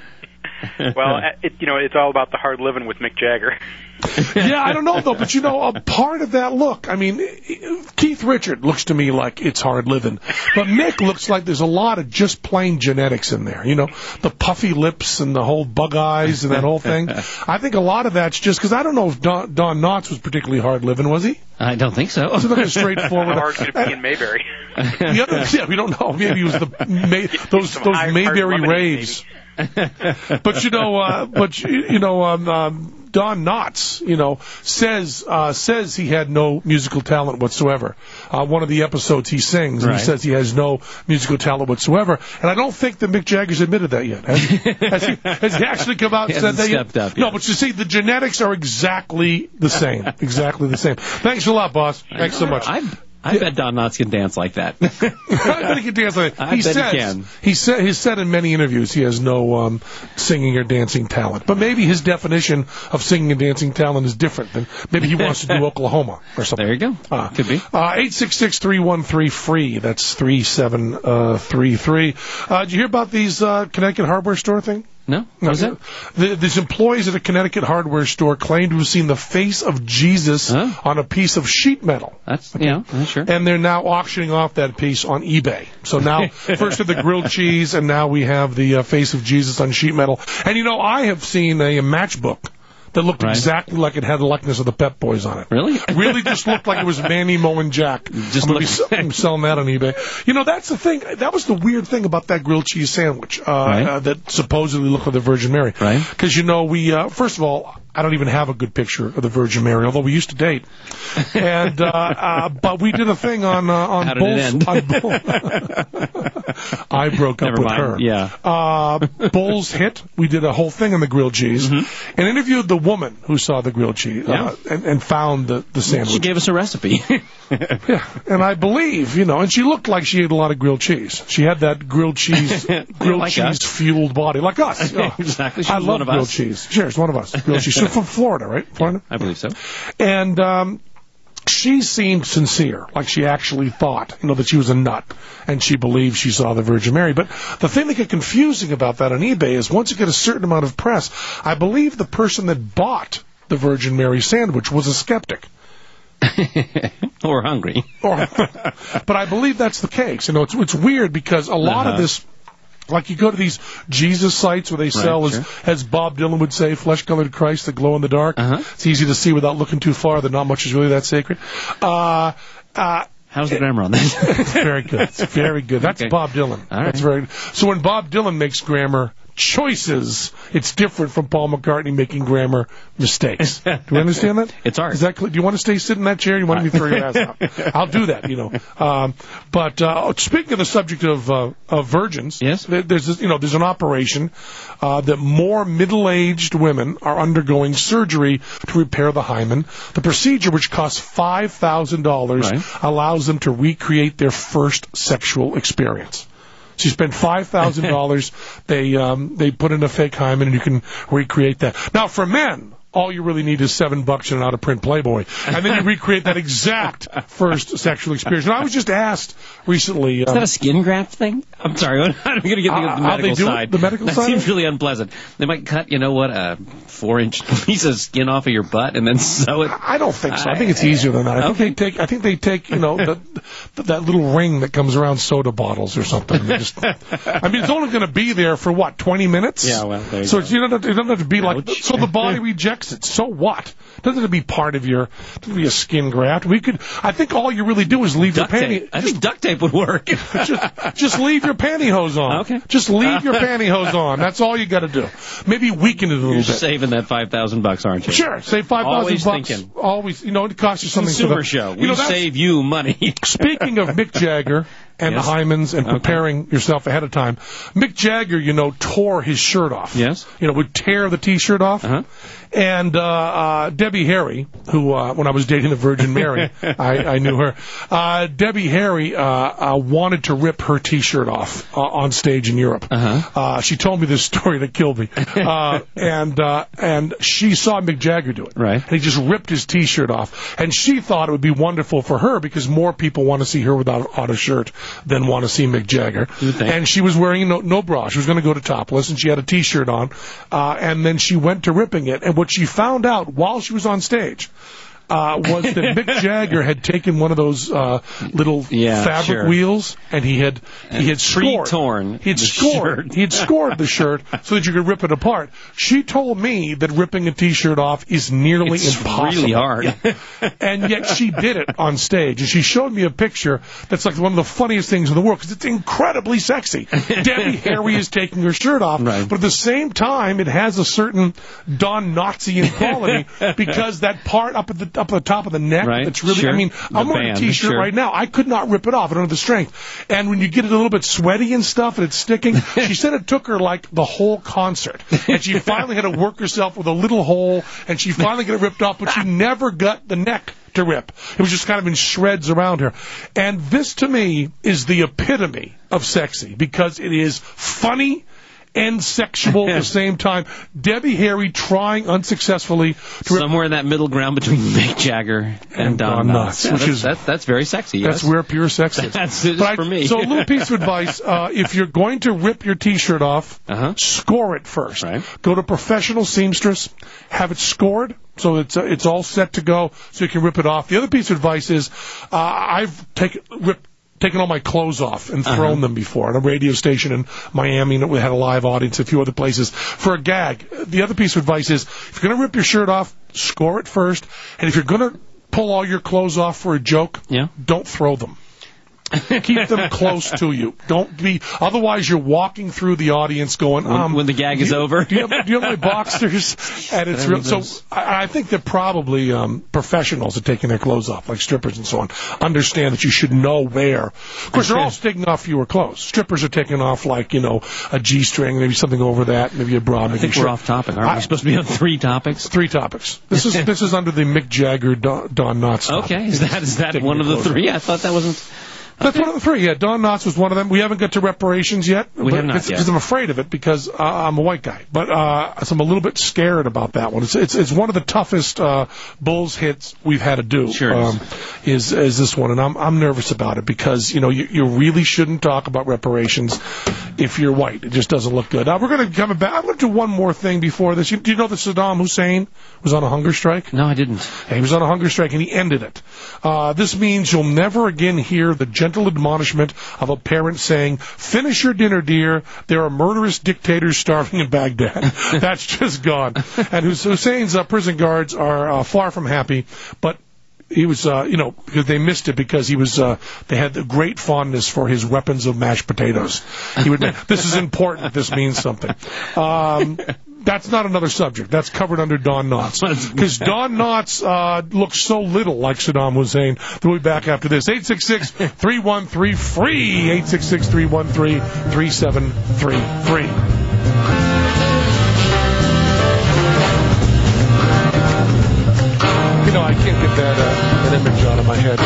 [SPEAKER 3] Well, it, you know, it's all about the hard living with Mick Jagger.
[SPEAKER 1] Yeah, I don't know though, but you know, a part of that look. I mean, Keith Richard looks to me like it's hard living, but Mick looks like there's a lot of just plain genetics in there. You know, the puffy lips and the whole bug eyes and that whole thing. I think a lot of that's just because I don't know if Don, Don Knotts was particularly hard living, was he?
[SPEAKER 2] I don't think so.
[SPEAKER 1] Was it like a straightforward?
[SPEAKER 3] How hard could it be in Mayberry?
[SPEAKER 1] The other, yeah, we don't know. Maybe it was the May, those
[SPEAKER 3] Some
[SPEAKER 1] those
[SPEAKER 3] high-
[SPEAKER 1] Mayberry
[SPEAKER 3] hard lemonade,
[SPEAKER 1] raves. But you know, uh, but you, you know, um, um, Don Knotts, you know, says uh, says he had no musical talent whatsoever. Uh, one of the episodes he sings, and
[SPEAKER 2] Right.
[SPEAKER 1] he says he has no musical talent whatsoever. And I don't think that Mick Jagger's admitted that yet. Has he, has he, has he actually come out
[SPEAKER 2] He
[SPEAKER 1] and said
[SPEAKER 2] hasn't
[SPEAKER 1] that yet?
[SPEAKER 2] stepped up
[SPEAKER 1] No,
[SPEAKER 2] yet.
[SPEAKER 1] but you see, the genetics are exactly the same. Exactly the same. Thanks a lot, boss. Thanks so much.
[SPEAKER 2] I, I bet Don Knotts can dance like that.
[SPEAKER 1] I bet he can dance like that.
[SPEAKER 2] I
[SPEAKER 1] He
[SPEAKER 2] bet he
[SPEAKER 1] says,
[SPEAKER 2] can.
[SPEAKER 1] He said, he's said in many interviews he has no um, singing or dancing talent. But maybe his definition of singing and dancing talent is different than maybe he wants to do Oklahoma or something.
[SPEAKER 2] There you go.
[SPEAKER 1] Uh,
[SPEAKER 2] Could be.
[SPEAKER 1] Uh, eight six six, three one three, free. That's three seven three three. Uh, did you hear about these uh, Connecticut hardware store thing?
[SPEAKER 2] No? What was that?
[SPEAKER 1] The, these employees at a Connecticut hardware store claimed to have seen the face of Jesus
[SPEAKER 2] Huh?
[SPEAKER 1] on a piece of sheet metal.
[SPEAKER 2] That's, yeah, uh, sure.
[SPEAKER 1] And they're now auctioning off that piece on eBay. So now, first of the grilled cheese, and now we have the uh, face of Jesus on sheet metal. And you know, I have seen a, a matchbook that looked
[SPEAKER 2] Right.
[SPEAKER 1] exactly like it had the likeness of the Pep Boys on it.
[SPEAKER 2] Really?
[SPEAKER 1] Really just looked like it was Manny, Mo, and Jack.
[SPEAKER 2] Just
[SPEAKER 1] I'm, gonna be
[SPEAKER 2] looked-
[SPEAKER 1] sell- I'm selling that on eBay. You know, that's the thing. That was the weird thing about that grilled cheese sandwich uh,
[SPEAKER 2] Right.
[SPEAKER 1] uh, that supposedly looked like the Virgin Mary.
[SPEAKER 2] Right.
[SPEAKER 1] Because, you know, we, uh, first of all, I don't even have a good picture of the Virgin Mary, although we used to date. And, uh, uh, but we did a thing on, uh, on
[SPEAKER 2] How did it end?
[SPEAKER 1] on Bull- I broke up
[SPEAKER 2] Never
[SPEAKER 1] with
[SPEAKER 2] mind.
[SPEAKER 1] her.
[SPEAKER 2] Yeah.
[SPEAKER 1] Uh, Bull's Hit, we did a whole thing on the grilled cheese and interviewed the woman who saw the grilled cheese uh,
[SPEAKER 2] Mm-hmm. Yeah.
[SPEAKER 1] and, and found the, the sandwich.
[SPEAKER 2] She gave us a recipe.
[SPEAKER 1] Yeah, and I believe, you know, and she looked like she ate a lot of grilled cheese. She had that grilled cheese, grilled
[SPEAKER 2] Like
[SPEAKER 1] cheese
[SPEAKER 2] us.
[SPEAKER 1] fueled body, like us. Yeah.
[SPEAKER 2] Exactly. She
[SPEAKER 1] I
[SPEAKER 2] was
[SPEAKER 1] love
[SPEAKER 2] one of
[SPEAKER 1] grilled
[SPEAKER 2] us.
[SPEAKER 1] cheese. Sure, she's one of us. Grilled cheese. She's from Florida, right? Florida.
[SPEAKER 2] I believe so.
[SPEAKER 1] And um, she seemed sincere, like she actually thought, you know, that she was a nut, and she believed she saw the Virgin Mary. But the thing that get confusing about that on eBay is once you get a certain amount of press, I believe the person that bought the Virgin Mary sandwich was a skeptic.
[SPEAKER 2] Or hungry.
[SPEAKER 1] Or, but I believe that's the case. You know, it's it's weird because a lot
[SPEAKER 2] Uh-huh.
[SPEAKER 1] of this, like you go to these Jesus sites where they sell,
[SPEAKER 2] sure.
[SPEAKER 1] as, as Bob Dylan would say, flesh-colored Christ that glow in the dark.
[SPEAKER 2] Uh-huh.
[SPEAKER 1] It's easy to see without looking too far that not much is really that sacred. Uh, uh,
[SPEAKER 2] How's the grammar on that?
[SPEAKER 1] very good. It's very good. That's
[SPEAKER 2] Okay.
[SPEAKER 1] Bob Dylan.
[SPEAKER 2] All right.
[SPEAKER 1] That's very. So when Bob Dylan makes grammar choices, it's different from Paul McCartney making grammar mistakes. Do you understand that?
[SPEAKER 2] It's art.
[SPEAKER 1] Is that clear? Do you want to stay sitting in that chair? Or you want me to throw your ass out? I'll do that, you know. Um, but uh, speaking of the subject of uh, of virgins,
[SPEAKER 2] yes,
[SPEAKER 1] there's this, you know there's an operation uh, that more middle-aged women are undergoing surgery to repair the hymen. The procedure, which costs five thousand dollars,
[SPEAKER 2] right,
[SPEAKER 1] allows them to recreate their first sexual experience. So you spend five thousand dollars, they um, they put in a fake hymen, and you can recreate that. Now, for men, all you really need is seven bucks and an out-of-print Playboy. And then you recreate that exact first sexual experience. And I was just asked recently... Um,
[SPEAKER 2] is that a skin graft thing? I'm sorry, I'm going to get
[SPEAKER 1] uh,
[SPEAKER 2] the medical side.
[SPEAKER 1] It, the medical
[SPEAKER 2] that
[SPEAKER 1] side?
[SPEAKER 2] That seems really unpleasant. They might cut, you know what, a four-inch piece of skin off of your butt and then sew it.
[SPEAKER 1] I don't think so. I think it's easier than that. I think
[SPEAKER 2] okay.
[SPEAKER 1] they take, I think they take, you know, the, the, that little ring that comes around soda bottles or something. Just, I mean, it's only going to be there for, what, twenty minutes?
[SPEAKER 2] Yeah, well, there you
[SPEAKER 1] so
[SPEAKER 2] go.
[SPEAKER 1] It's, you don't have to, it doesn't have to be
[SPEAKER 2] Ouch.
[SPEAKER 1] like... So the body rejects it. So what? It doesn't have to be part of your, it doesn't be a skin graft. We could, I think all you really do is leave
[SPEAKER 2] duct
[SPEAKER 1] your panty.
[SPEAKER 2] Tape. I think duct tape would work.
[SPEAKER 1] just, just leave your pantyhose on.
[SPEAKER 2] Okay.
[SPEAKER 1] Just leave your pantyhose on. That's all you got to do. Maybe weaken it a little
[SPEAKER 2] You're
[SPEAKER 1] bit.
[SPEAKER 2] saving that five thousand bucks, aren't you?
[SPEAKER 1] Sure, save five thousand
[SPEAKER 2] Always
[SPEAKER 1] bucks.
[SPEAKER 2] thinking.
[SPEAKER 1] Always, you know, it costs you something.
[SPEAKER 2] Consumer
[SPEAKER 1] for the,
[SPEAKER 2] show. We
[SPEAKER 1] you know,
[SPEAKER 2] save you money.
[SPEAKER 1] Speaking of Mick Jagger and
[SPEAKER 2] yes.
[SPEAKER 1] the hymens and
[SPEAKER 2] okay.
[SPEAKER 1] preparing yourself ahead of time, Mick Jagger, you know, tore his shirt off.
[SPEAKER 2] Yes.
[SPEAKER 1] You know, would tear the T-shirt off.
[SPEAKER 2] Uh-huh.
[SPEAKER 1] And uh, uh, Debbie Harry, who, uh, when I was dating the Virgin Mary, I, I knew her. Uh, Debbie Harry uh, uh, wanted to rip her T-shirt off uh, on stage in Europe.
[SPEAKER 2] Uh-huh.
[SPEAKER 1] Uh, she told me this story that killed me. Uh, and uh, and she saw Mick Jagger do it.
[SPEAKER 2] Right.
[SPEAKER 1] And he just ripped his T-shirt off. And she thought it would be wonderful for her because more people want to see her without a shirt than want to see Mick Jagger. And she was wearing no, no bra. She was going to go to topless, and she had a T-shirt on. Uh, and then she went to ripping it. And what she found out while she was on stage uh, was that Mick Jagger had taken one of those uh, little
[SPEAKER 2] yeah,
[SPEAKER 1] fabric
[SPEAKER 2] sure.
[SPEAKER 1] wheels, and he had
[SPEAKER 2] and
[SPEAKER 1] he had scored.
[SPEAKER 2] Pre-torn
[SPEAKER 1] He had
[SPEAKER 2] the
[SPEAKER 1] scored.
[SPEAKER 2] Shirt.
[SPEAKER 1] He had scored the shirt so that you could rip it apart. She told me that ripping a T-shirt off is nearly
[SPEAKER 2] it's
[SPEAKER 1] impossible.
[SPEAKER 2] Really hard.
[SPEAKER 1] And yet she did it on stage, and she showed me a picture that's like one of the funniest things in the world because it's incredibly sexy. Debbie Harry is taking her shirt off,
[SPEAKER 2] right.
[SPEAKER 1] but at the same time, it has a certain Don Nazi quality because that part up at the up at the top of the neck,
[SPEAKER 2] right.
[SPEAKER 1] it's really.
[SPEAKER 2] Sure.
[SPEAKER 1] I mean,
[SPEAKER 2] the
[SPEAKER 1] I'm wearing
[SPEAKER 2] band,
[SPEAKER 1] a T-shirt
[SPEAKER 2] sure.
[SPEAKER 1] right now. I could not rip it off. I don't have the strength. And when you get it a little bit sweaty and stuff, and it's sticking, she said it took her like the whole concert, and she finally had to work herself with a little hole, and she finally got it ripped off, but she never got the neck to rip. It was just kind of in shreds around her. And this, to me, is the epitome of sexy, because it is funny and sexual at the same time. Debbie Harry trying unsuccessfully to rip
[SPEAKER 2] somewhere in that middle ground between Mick Jagger and,
[SPEAKER 1] and
[SPEAKER 2] Don,
[SPEAKER 1] Don
[SPEAKER 2] Knotts,
[SPEAKER 1] Knotts,
[SPEAKER 2] yeah,
[SPEAKER 1] which
[SPEAKER 2] that's,
[SPEAKER 1] is
[SPEAKER 2] that's, that's very sexy.
[SPEAKER 1] That's
[SPEAKER 2] yes.
[SPEAKER 1] where pure sex is.
[SPEAKER 2] That's it
[SPEAKER 1] but
[SPEAKER 2] for
[SPEAKER 1] I,
[SPEAKER 2] me.
[SPEAKER 1] So a little piece of advice: uh, if you're going to rip your T-shirt off,
[SPEAKER 2] uh-huh.
[SPEAKER 1] score it first.
[SPEAKER 2] Right.
[SPEAKER 1] Go to professional seamstress, have it scored so it's uh, it's all set to go, so you can rip it off. The other piece of advice is uh, I've taken ripped. taken all my clothes off and thrown
[SPEAKER 2] uh-huh.
[SPEAKER 1] them before at a radio station in Miami, and we had a live audience, a few other places, for a gag. The other piece of advice is, if you're going to rip your shirt off, score it first, and if you're going to pull all your clothes off for a joke,
[SPEAKER 2] yeah.
[SPEAKER 1] don't throw them. Keep them close to you. Don't be. Otherwise, you're walking through the audience going,
[SPEAKER 2] when,
[SPEAKER 1] um,
[SPEAKER 2] when the gag
[SPEAKER 1] do
[SPEAKER 2] is
[SPEAKER 1] you,
[SPEAKER 2] over.
[SPEAKER 1] Do you, have, do you have my boxers? And it's real. So I, I think that probably um, professionals are taking their clothes off, like strippers and so on, understand that you should know where. Of course, they're all taking off fewer clothes. Strippers are taking off like you know a G-string, maybe something over that, maybe a bra.
[SPEAKER 2] I think we're off topic. Aren't I, we supposed to be on three topics?
[SPEAKER 1] Three topics. This is this is under the Mick Jagger Don, Don Knotts.
[SPEAKER 2] Okay, is that is that one of the three? I thought that wasn't.
[SPEAKER 1] That's okay. One of the three, yeah. Don Knotts was one of them. We haven't got to reparations yet.
[SPEAKER 2] We have not yet.
[SPEAKER 1] Because I'm afraid of it, because uh, I'm a white guy. But uh, so I'm a little bit scared about that one. It's it's, it's one of the toughest uh, Bulls hits we've had to do.
[SPEAKER 2] Sure
[SPEAKER 1] um, is is this one, and I'm I'm nervous about it because you know you, you really shouldn't talk about reparations if you're white. It just doesn't look good. Now we're going to come back. I'm going to do one more thing before this. You, do you know that Saddam Hussein was on a hunger strike?
[SPEAKER 2] No, I didn't.
[SPEAKER 1] He was on a hunger strike and he ended it. Uh, this means you'll never again hear the gentle admonishment of a parent saying, "Finish your dinner, dear. There are murderous dictators starving in Baghdad." That's just gone. And Hussein's uh, prison guards are uh, far from happy, but he was, uh, you know, because they missed it because he was, uh, they had a great fondness for his weapons of mashed potatoes. He would, this is important. This means something. Um, That's not another subject. That's covered under Don Knotts. Because Don Knotts uh, looks so little like Saddam Hussein. We'll be back after this. eight six six, three one three, F R E E. eight six six, three one three, three seven three three. You know, I can't get that, uh, that image out of my head.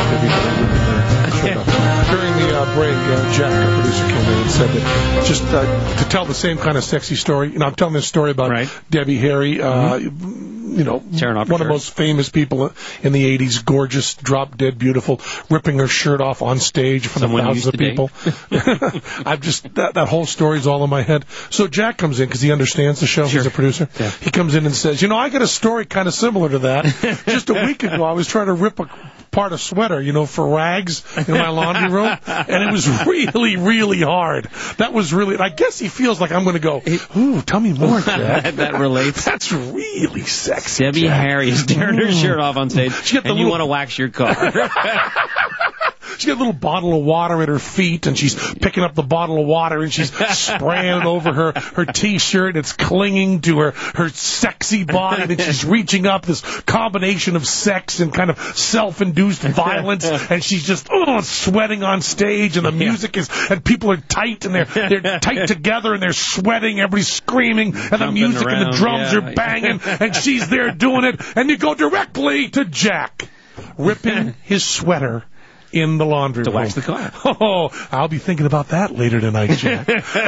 [SPEAKER 1] During the uh, break, uh, Jack, our producer, came in and said that just uh, to tell the same kind of sexy story. You know, I'm telling this story about right. Debbie Harry, uh, mm-hmm. you know, one of the most famous people in the eighties, gorgeous, drop dead, beautiful, ripping her shirt off on stage in front
[SPEAKER 2] Someone
[SPEAKER 1] of thousands of people. I've just that, that whole story's all in my head. So Jack comes in because he understands the show. Sure. He's a producer. Yeah. He comes in and says, "You know, I got a story kind of similar to that. Just a week ago, I was trying to rip a part of sweater, you know, for rags in my laundry room, and it was really, really hard. That was really, I guess he feels like I'm going to go, ooh, tell me more, Jack."
[SPEAKER 2] That relates.
[SPEAKER 1] That's really sexy,
[SPEAKER 2] Debbie
[SPEAKER 1] Jack.
[SPEAKER 2] Harry is tearing her shirt off on stage, and
[SPEAKER 1] little,
[SPEAKER 2] you want to wax your car.
[SPEAKER 1] She's got a little bottle of water at her feet, and she's picking up the bottle of water, and she's spraying it over her, her T-shirt. It's clinging to her, her sexy body, and she's reaching up, this combination of sex and kind of self-induced violence, and she's just oh, sweating on stage, and the music is, and people are tight, and they're they're tight together, and they're sweating, everybody's screaming, and the music around, and the drums yeah, are banging, yeah. and she's there doing it, and you go directly to Jack, ripping his sweater in the laundry
[SPEAKER 2] to
[SPEAKER 1] room.
[SPEAKER 2] wax the car.
[SPEAKER 1] Oh, I'll be thinking about that later tonight, Jack.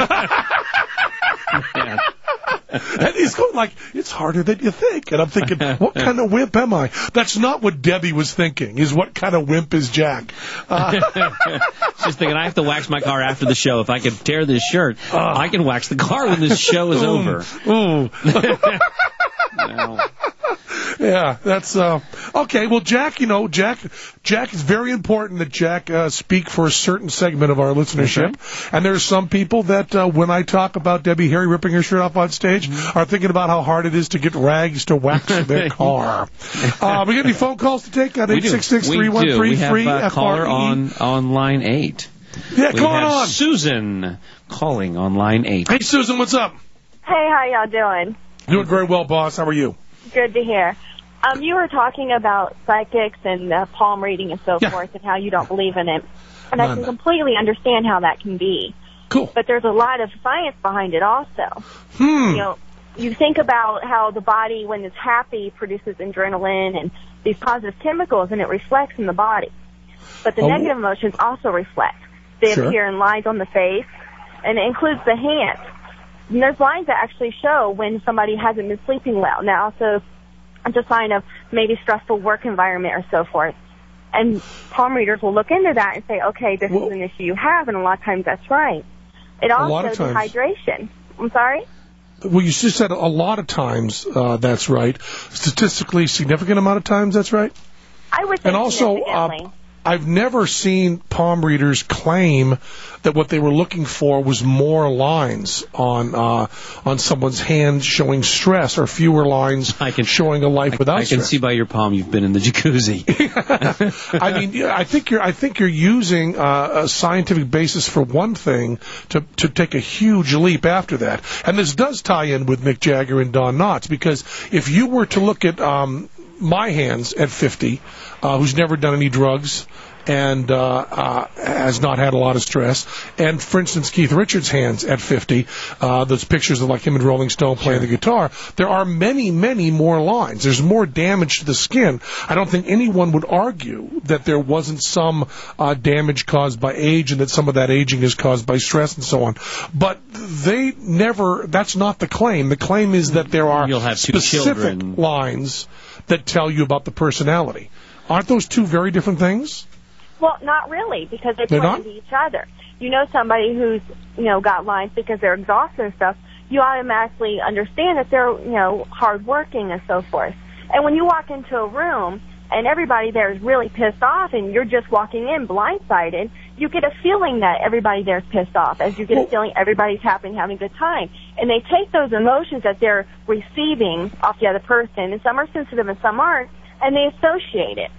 [SPEAKER 2] Yeah.
[SPEAKER 1] And he's going like, it's harder than you think. And I'm thinking, what kind of wimp am I? That's not what Debbie was thinking, is what kind of wimp is Jack? Uh,
[SPEAKER 2] She's thinking, I have to wax my car after the show. If I can tear this shirt, uh, I can wax the car when this show is
[SPEAKER 1] mm,
[SPEAKER 2] over.
[SPEAKER 1] Mm.
[SPEAKER 2] No.
[SPEAKER 1] Yeah, that's uh okay. Well, Jack, you know, Jack, Jack is very important that Jack uh, speak for a certain segment of our listenership. Okay. And there are some people that uh, when I talk about Debbie Harry ripping her shirt off on stage, mm-hmm. are thinking about how hard it is to get rags to wax their car. Uh, we got any phone calls to take at eight six six, three one three, free
[SPEAKER 2] F R E E? We have a caller on on line eight.
[SPEAKER 1] Yeah,
[SPEAKER 2] we
[SPEAKER 1] come
[SPEAKER 2] have
[SPEAKER 1] on.
[SPEAKER 2] Susan calling on line eight.
[SPEAKER 1] Hey, Susan, what's up?
[SPEAKER 4] Hey, how y'all doing?
[SPEAKER 1] Doing very well, boss. How are you?
[SPEAKER 4] Good to hear. Um, you were talking about psychics and uh, palm reading and so
[SPEAKER 1] yeah.
[SPEAKER 4] forth and how you don't believe in it. And
[SPEAKER 1] no,
[SPEAKER 4] I can
[SPEAKER 1] no.
[SPEAKER 4] completely understand how that can be.
[SPEAKER 1] Cool.
[SPEAKER 4] But there's a lot of science behind it also.
[SPEAKER 1] Hmm.
[SPEAKER 4] You know, you think about how the body, when it's happy, produces adrenaline and these positive chemicals, and it reflects in the body. But the
[SPEAKER 1] oh.
[SPEAKER 4] negative emotions also reflect. They
[SPEAKER 1] sure.
[SPEAKER 4] appear in lines on the face, and it includes the hands. And there's lines that actually show when somebody hasn't been sleeping well. Now, also, it's a sign of maybe stressful work environment or so forth. And palm readers will look into that and say, okay, this well, is an issue you have, and a lot of times that's right. It also,
[SPEAKER 1] a lot of times,
[SPEAKER 4] dehydration. I'm sorry?
[SPEAKER 1] Well, you just said a lot of times uh, that's right. Statistically significant amount of times that's right?
[SPEAKER 4] I would say
[SPEAKER 1] and also,
[SPEAKER 4] significantly.
[SPEAKER 1] Uh, I've never seen palm readers claim that what they were looking for was more lines on uh, on someone's hand showing stress, or fewer lines I can, showing a life
[SPEAKER 2] I,
[SPEAKER 1] without
[SPEAKER 2] I
[SPEAKER 1] stress.
[SPEAKER 2] I can see by your palm you've been in the jacuzzi.
[SPEAKER 1] I mean, I think you're I think you're using uh, a scientific basis for one thing to to take a huge leap after that. And this does tie in with Mick Jagger and Don Knotts, because if you were to look at um, my hands at fifty, uh, who's never done any drugs and uh, uh, has not had a lot of stress, and, for instance, Keith Richards' hands at fifty, uh, those pictures of like him and Rolling Stone playing sure. the guitar, there are many, many more lines. There's more damage to the skin. I don't think anyone would argue that there wasn't some uh, damage caused by age, and that some of that aging is caused by stress and so on. But they never, that's not the claim. The claim is that there are
[SPEAKER 2] You'll have two
[SPEAKER 1] specific
[SPEAKER 2] children.
[SPEAKER 1] lines that tell you about the personality. Aren't those two very different things?
[SPEAKER 4] Well, not really, because they
[SPEAKER 1] They're
[SPEAKER 4] play
[SPEAKER 1] not?
[SPEAKER 4] into each other. You know somebody who's, you know, got lines because they're exhausted and stuff, you automatically understand that they're, you know, hardworking and so forth. And when you walk into a room and everybody there is really pissed off and you're just walking in blindsided, you get a feeling that everybody there is pissed off, as you get well, a feeling everybody's happy and having a good time. And they take those emotions that they're receiving off the other person, and some are sensitive and some aren't, and they associate it.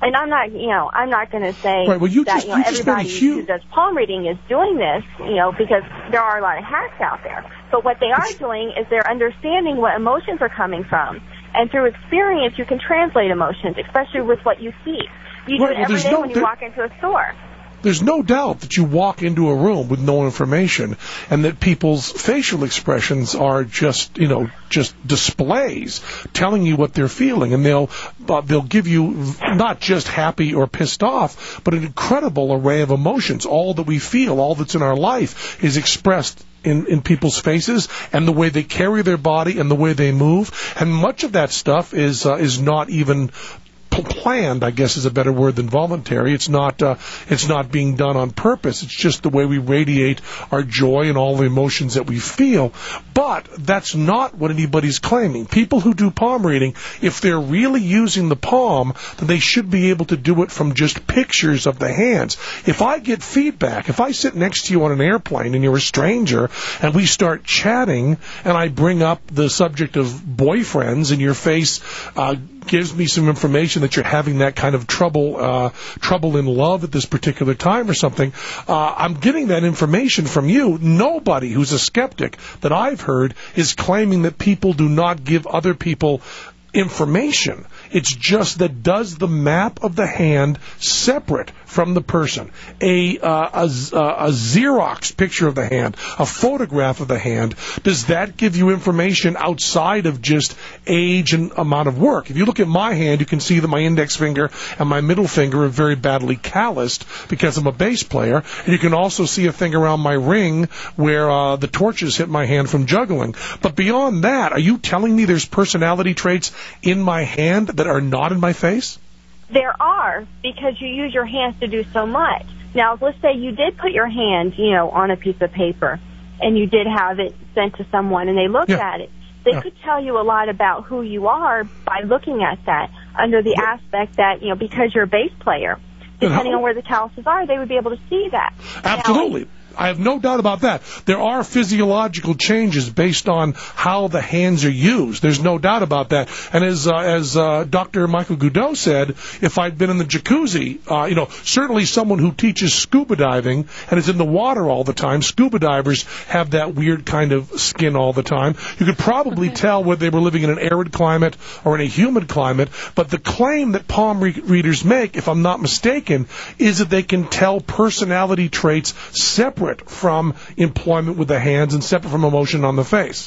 [SPEAKER 4] And I'm not, you know, I'm not going to say
[SPEAKER 1] right, well, you
[SPEAKER 4] that
[SPEAKER 1] just,
[SPEAKER 4] you know
[SPEAKER 1] you just
[SPEAKER 4] everybody
[SPEAKER 1] huge...
[SPEAKER 4] who does palm reading is doing this, you know, because there are a lot of hacks out there. But what they are doing is they're understanding what emotions are coming from, and through experience, you can translate emotions, especially with what you see. You do
[SPEAKER 1] right,
[SPEAKER 4] it
[SPEAKER 1] well,
[SPEAKER 4] every day
[SPEAKER 1] no,
[SPEAKER 4] when you
[SPEAKER 1] there...
[SPEAKER 4] walk into a store.
[SPEAKER 1] There's no doubt that you walk into a room with no information, and that people's facial expressions are just, you know, just displays telling you what they're feeling, and they'll uh, they'll give you not just happy or pissed off, but an incredible array of emotions. All that we feel, all that's in our life, is expressed in, in people's faces, and the way they carry their body and the way they move, and much of that stuff is uh, is not even planned, I guess is a better word than voluntary. It's not uh, it's not being done on purpose. It's just the way we radiate our joy and all the emotions that we feel. But that's not what anybody's claiming. People who do palm reading, if they're really using the palm, then they should be able to do it from just pictures of the hands. If I get feedback, if I sit next to you on an airplane and you're a stranger and we start chatting and I bring up the subject of boyfriends and your face uh, gives me some information that you're having that kind of trouble uh, trouble in love at this particular time or something, uh, I'm getting that information from you. Nobody who's a skeptic that I've heard is claiming that people do not give other people information. It's just that does the map of the hand separate from the person, a, uh, a, a Xerox picture of the hand, a photograph of the hand, does that give you information outside of just age and amount of work? If you look at my hand, you can see that my index finger and my middle finger are very badly calloused because I'm a bass player, and you can also see a thing around my ring where uh, the torches hit my hand from juggling. But beyond that, are you telling me there's personality traits in my hand that are not in my face?
[SPEAKER 4] There are, because you use your hands to do so much. Now, let's say you did put your hand, you know, on a piece of paper, and you did have it sent to someone, and they looked
[SPEAKER 1] yeah.
[SPEAKER 4] at it. They
[SPEAKER 1] yeah.
[SPEAKER 4] could tell you a lot about who you are by looking at that, under the yeah. aspect that, you know, because you're a bass player, depending
[SPEAKER 1] how,
[SPEAKER 4] on where the calluses are, they would be able to see that.
[SPEAKER 1] Absolutely.
[SPEAKER 4] Now,
[SPEAKER 1] I have no doubt about that. There are physiological changes based on how the hands are used. There's no doubt about that. And as uh, as uh, Doctor Michael Goudot said, if I'd been in the jacuzzi, uh, you know, certainly someone who teaches scuba diving and is in the water all the time, scuba divers have that weird kind of skin all the time. You could probably okay. tell whether they were living in an arid climate or in a humid climate. But the claim that palm re- readers make, if I'm not mistaken, is that they can tell personality traits separate from employment with the hands and separate from emotion on the face.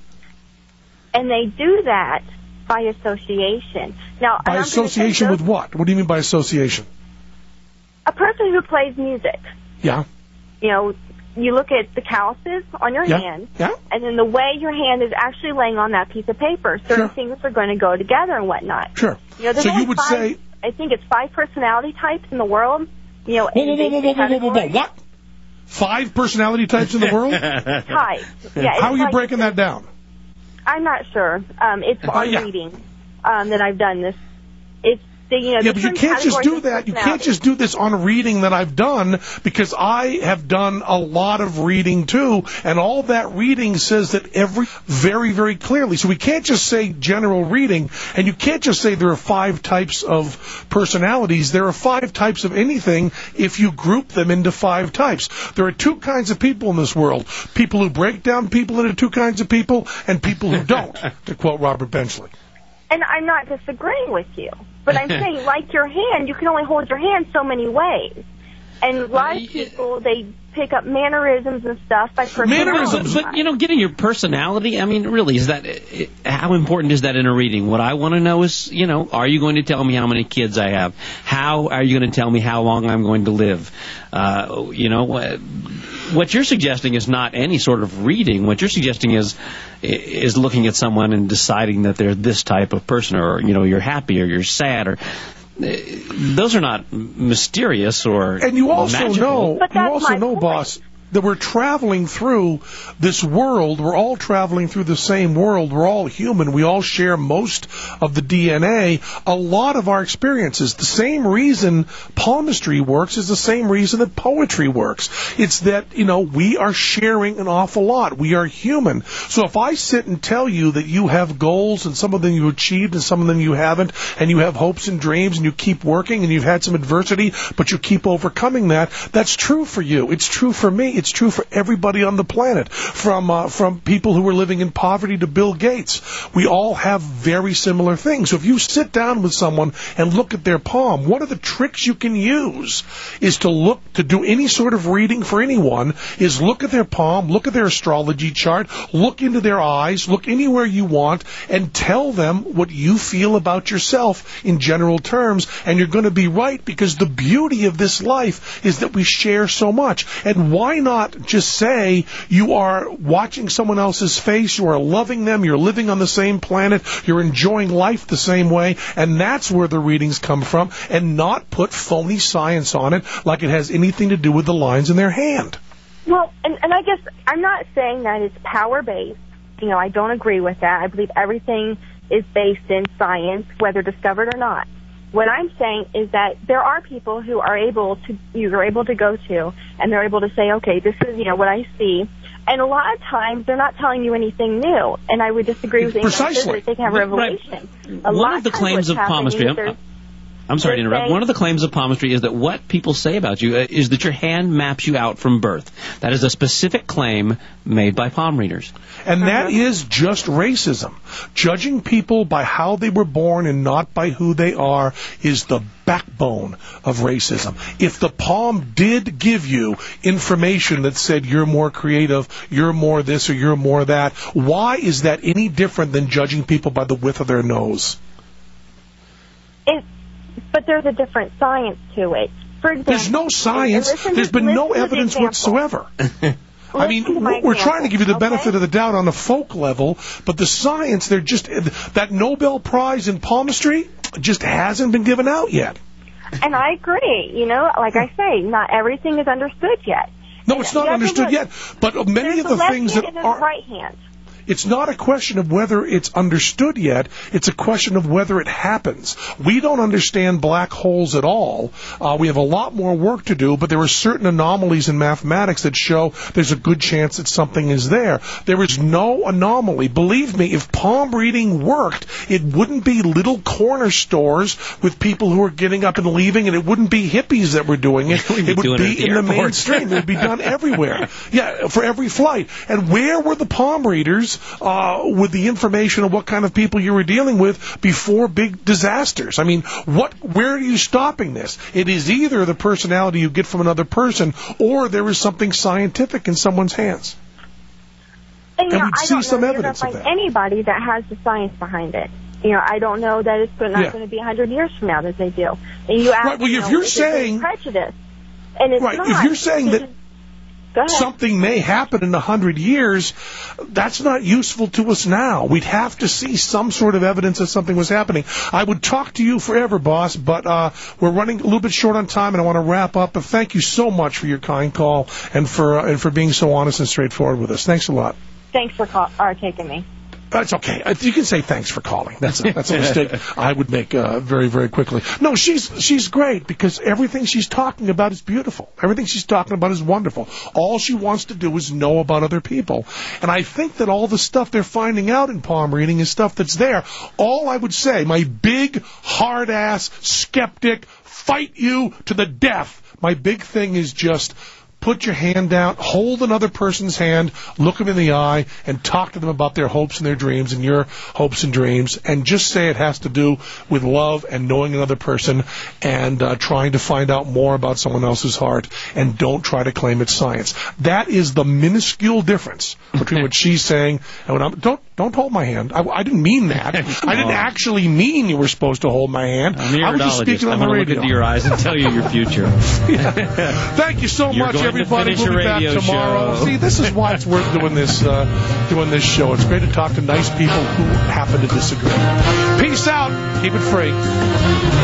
[SPEAKER 4] And they do that by association. Now,
[SPEAKER 1] by association with what? What do you mean by association?
[SPEAKER 4] A person who plays music.
[SPEAKER 1] Yeah.
[SPEAKER 4] You know, you look at the calluses on your
[SPEAKER 1] yeah.
[SPEAKER 4] hand,
[SPEAKER 1] yeah.
[SPEAKER 4] and then the way your hand is actually laying on that piece of paper, certain
[SPEAKER 1] sure.
[SPEAKER 4] things are going to go together and whatnot.
[SPEAKER 1] Sure.
[SPEAKER 4] You know, there's
[SPEAKER 1] so
[SPEAKER 4] only
[SPEAKER 1] you would
[SPEAKER 4] five,
[SPEAKER 1] say...
[SPEAKER 4] I think it's five personality types in the world. You know,
[SPEAKER 1] whoa, whoa, whoa, whoa, whoa, whoa, whoa, whoa, what? Five personality types in the world?
[SPEAKER 4] Types. Yeah,
[SPEAKER 1] How are you
[SPEAKER 4] like
[SPEAKER 1] breaking that down?
[SPEAKER 4] I'm not sure. Um, it's
[SPEAKER 1] uh,
[SPEAKER 4] on
[SPEAKER 1] yeah.
[SPEAKER 4] reading um, that I've done this. It's the, you know,
[SPEAKER 1] yeah, but you can't just do that. You can't just do this on reading that I've done, because I have done a lot of reading too, and all that reading says that every very, very clearly. So we can't just say general reading, and you can't just say there are five types of personalities. There are five types of anything if you group them into five types. There are two kinds of people in this world: people who break down people into two kinds of people, and people who don't, to quote Robert Benchley.
[SPEAKER 4] And I'm not disagreeing with you, but I'm saying, like your hand, you can only hold your hand so many ways. And a lot of people, they pick up mannerisms and stuff by personality.
[SPEAKER 2] Mannerisms, but, you know, getting your personality, I mean, really, is that, how important is that in a reading? What I want to know is, you know, are you going to tell me how many kids I have? How are you going to tell me how long I'm going to live? Uh, you know, what, what you're suggesting is not any sort of reading. What you're suggesting is is looking at someone and deciding that they're this type of person, or, you know, you're happy or you're sad, or those are not mysterious or
[SPEAKER 1] and you also
[SPEAKER 2] magical.
[SPEAKER 1] know,
[SPEAKER 4] but
[SPEAKER 1] you
[SPEAKER 4] that's
[SPEAKER 1] also
[SPEAKER 4] my
[SPEAKER 1] know,
[SPEAKER 4] point.
[SPEAKER 1] boss. that we're traveling through this world. We're all traveling through the same world. We're all human. We all share most of the D N A. A lot of our experiences. The same reason palmistry works is the same reason that poetry works. It's that, you know, we are sharing an awful lot. We are human. So if I sit and tell you that you have goals and some of them you achieved and some of them you haven't, and you have hopes and dreams and you keep working and you've had some adversity, but you keep overcoming that, that's true for you. It's true for me. It's true for everybody on the planet, from uh, from people who are living in poverty to Bill Gates. We all have very similar things. So if you sit down with someone and look at their palm, one of the tricks you can use is to look, to do any sort of reading for anyone, is look at their palm, look at their astrology chart, look into their eyes, look anywhere you want, and tell them what you feel about yourself in general terms, and you're going to be right, because the beauty of this life is that we share so much. And why not just say you are watching someone else's face, you are loving them, you're living on the same planet, you're enjoying life the same way, and that's where the readings come from, and not put phony science on it like it has anything to do with the lines in their hand.
[SPEAKER 4] Well, and, and I guess I'm not saying that it's power-based. You know, I don't agree with that. I believe everything is based in science, whether discovered or not. What I'm saying is that there are people who are able to, you're able to go to, and they're able to say, okay, this is, you know, what I see. And a lot of times, they're not telling you anything new. And I would disagree with
[SPEAKER 1] Precisely.
[SPEAKER 4] They can have revelation. A
[SPEAKER 2] One
[SPEAKER 4] lot
[SPEAKER 2] of the
[SPEAKER 4] times
[SPEAKER 2] claims of
[SPEAKER 4] what's
[SPEAKER 2] palmistry,
[SPEAKER 4] happening is
[SPEAKER 2] I'm, I'm sorry to
[SPEAKER 4] they're
[SPEAKER 2] interrupt.
[SPEAKER 4] saying-
[SPEAKER 2] One of the claims of palmistry is that what people say about you uh, is that your hand maps you out from birth. That is a specific claim made by palm readers.
[SPEAKER 1] And that is just racism. Judging people by how they were born and not by who they are is the backbone of racism. If the palm did give you information that said you're more creative, you're more this or you're more that, why is that any different than judging people by the width of their nose?
[SPEAKER 4] It, but there's a different science to it. For example,
[SPEAKER 1] There's no science.
[SPEAKER 4] and listen-
[SPEAKER 1] There's been no
[SPEAKER 4] listen to the
[SPEAKER 1] evidence
[SPEAKER 4] example.
[SPEAKER 1] whatsoever. I mean,
[SPEAKER 4] Listen to my
[SPEAKER 1] we're trying to give you the
[SPEAKER 4] example,
[SPEAKER 1] benefit
[SPEAKER 4] okay?
[SPEAKER 1] of the doubt on a folk level, but the science, they're just, that Nobel Prize in palmistry just hasn't been given out yet.
[SPEAKER 4] And I agree. You know, like I say, not everything is understood yet.
[SPEAKER 1] No, it's not
[SPEAKER 4] You have to
[SPEAKER 1] understood
[SPEAKER 4] look.
[SPEAKER 1] yet, but many
[SPEAKER 4] There's
[SPEAKER 1] of
[SPEAKER 4] a
[SPEAKER 1] the
[SPEAKER 4] left
[SPEAKER 1] things
[SPEAKER 4] hand
[SPEAKER 1] that
[SPEAKER 4] and there's a
[SPEAKER 1] are...
[SPEAKER 4] right hand.
[SPEAKER 1] It's not a question of whether it's understood yet. It's a question of whether it happens. We don't understand black holes at all. Uh, we have a lot more work to do, but there are certain anomalies in mathematics that show there's a good chance that something is there. There is no anomaly. Believe me, if palm reading worked, it wouldn't be little corner stores with people who are getting up and leaving, and it wouldn't be hippies that were doing it.
[SPEAKER 2] We'd be
[SPEAKER 1] It would
[SPEAKER 2] doing it at
[SPEAKER 1] be
[SPEAKER 2] the
[SPEAKER 1] in the
[SPEAKER 2] airport.
[SPEAKER 1] mainstream. It would be done everywhere. Yeah, for every flight. And where were the palm readers Uh, with the information of what kind of people you were dealing with before big disasters? I mean, what? Where are you stopping this? It is either the personality you get from another person, or there is something scientific in someone's hands.
[SPEAKER 4] And, you
[SPEAKER 1] And
[SPEAKER 4] know,
[SPEAKER 1] we'd
[SPEAKER 4] I
[SPEAKER 1] see
[SPEAKER 4] don't
[SPEAKER 1] some
[SPEAKER 4] know you're
[SPEAKER 1] evidence of
[SPEAKER 4] gonna
[SPEAKER 1] that.
[SPEAKER 4] find anybody that has the science behind it. You know, I don't know that it's not
[SPEAKER 1] Yeah.
[SPEAKER 4] going to be a hundred years from now that they do. And you ask,
[SPEAKER 1] Right, well,
[SPEAKER 4] you
[SPEAKER 1] if
[SPEAKER 4] know,
[SPEAKER 1] you're
[SPEAKER 4] is it
[SPEAKER 1] saying-
[SPEAKER 4] prejudice, and it's
[SPEAKER 1] Right,
[SPEAKER 4] not.
[SPEAKER 1] if you're saying that
[SPEAKER 4] Go ahead.
[SPEAKER 1] something may happen in a hundred years, that's not useful to us now. We'd have to see some sort of evidence that something was happening. I would talk to you forever, boss, but uh, we're running a little bit short on time, and I want to wrap up. But thank you so much for your kind call and for uh, and for being so honest and straightforward with us. Thanks a lot.
[SPEAKER 4] Thanks for call, or taking me.
[SPEAKER 1] That's okay. Uh, You can say thanks for calling. That's a, that's a mistake I would make uh, very, very quickly. No, she's she's great because everything she's talking about is beautiful. Everything she's talking about is wonderful. All she wants to do is know about other people. And I think that all the stuff they're finding out in palm reading is stuff that's there. All I would say, my big, hard-ass skeptic, fight you to the death, my big thing is just... put your hand down, hold another person's hand, look them in the eye, and talk to them about their hopes and their dreams and your hopes and dreams, and just say it has to do with love and knowing another person and uh, trying to find out more about someone else's heart, and don't try to claim it's science. That is the minuscule difference between what she's saying and what I'm... Don't, don't hold my hand. I, I didn't mean that. I didn't actually mean you were supposed to hold my hand.
[SPEAKER 2] I'm the
[SPEAKER 1] I was just
[SPEAKER 2] iridologist.
[SPEAKER 1] speaking on
[SPEAKER 2] I'm
[SPEAKER 1] the
[SPEAKER 2] going to look
[SPEAKER 1] radio.
[SPEAKER 2] into your eyes and tell you your future.
[SPEAKER 1] Thank you so
[SPEAKER 2] You're
[SPEAKER 1] much,
[SPEAKER 2] going to
[SPEAKER 1] everybody.
[SPEAKER 2] finish
[SPEAKER 1] We'll
[SPEAKER 2] your
[SPEAKER 1] be back
[SPEAKER 2] radio
[SPEAKER 1] tomorrow.
[SPEAKER 2] show.
[SPEAKER 1] See, this is why it's worth doing this uh, doing this show. It's great to talk to nice people who happen to disagree. Peace out. Keep it free.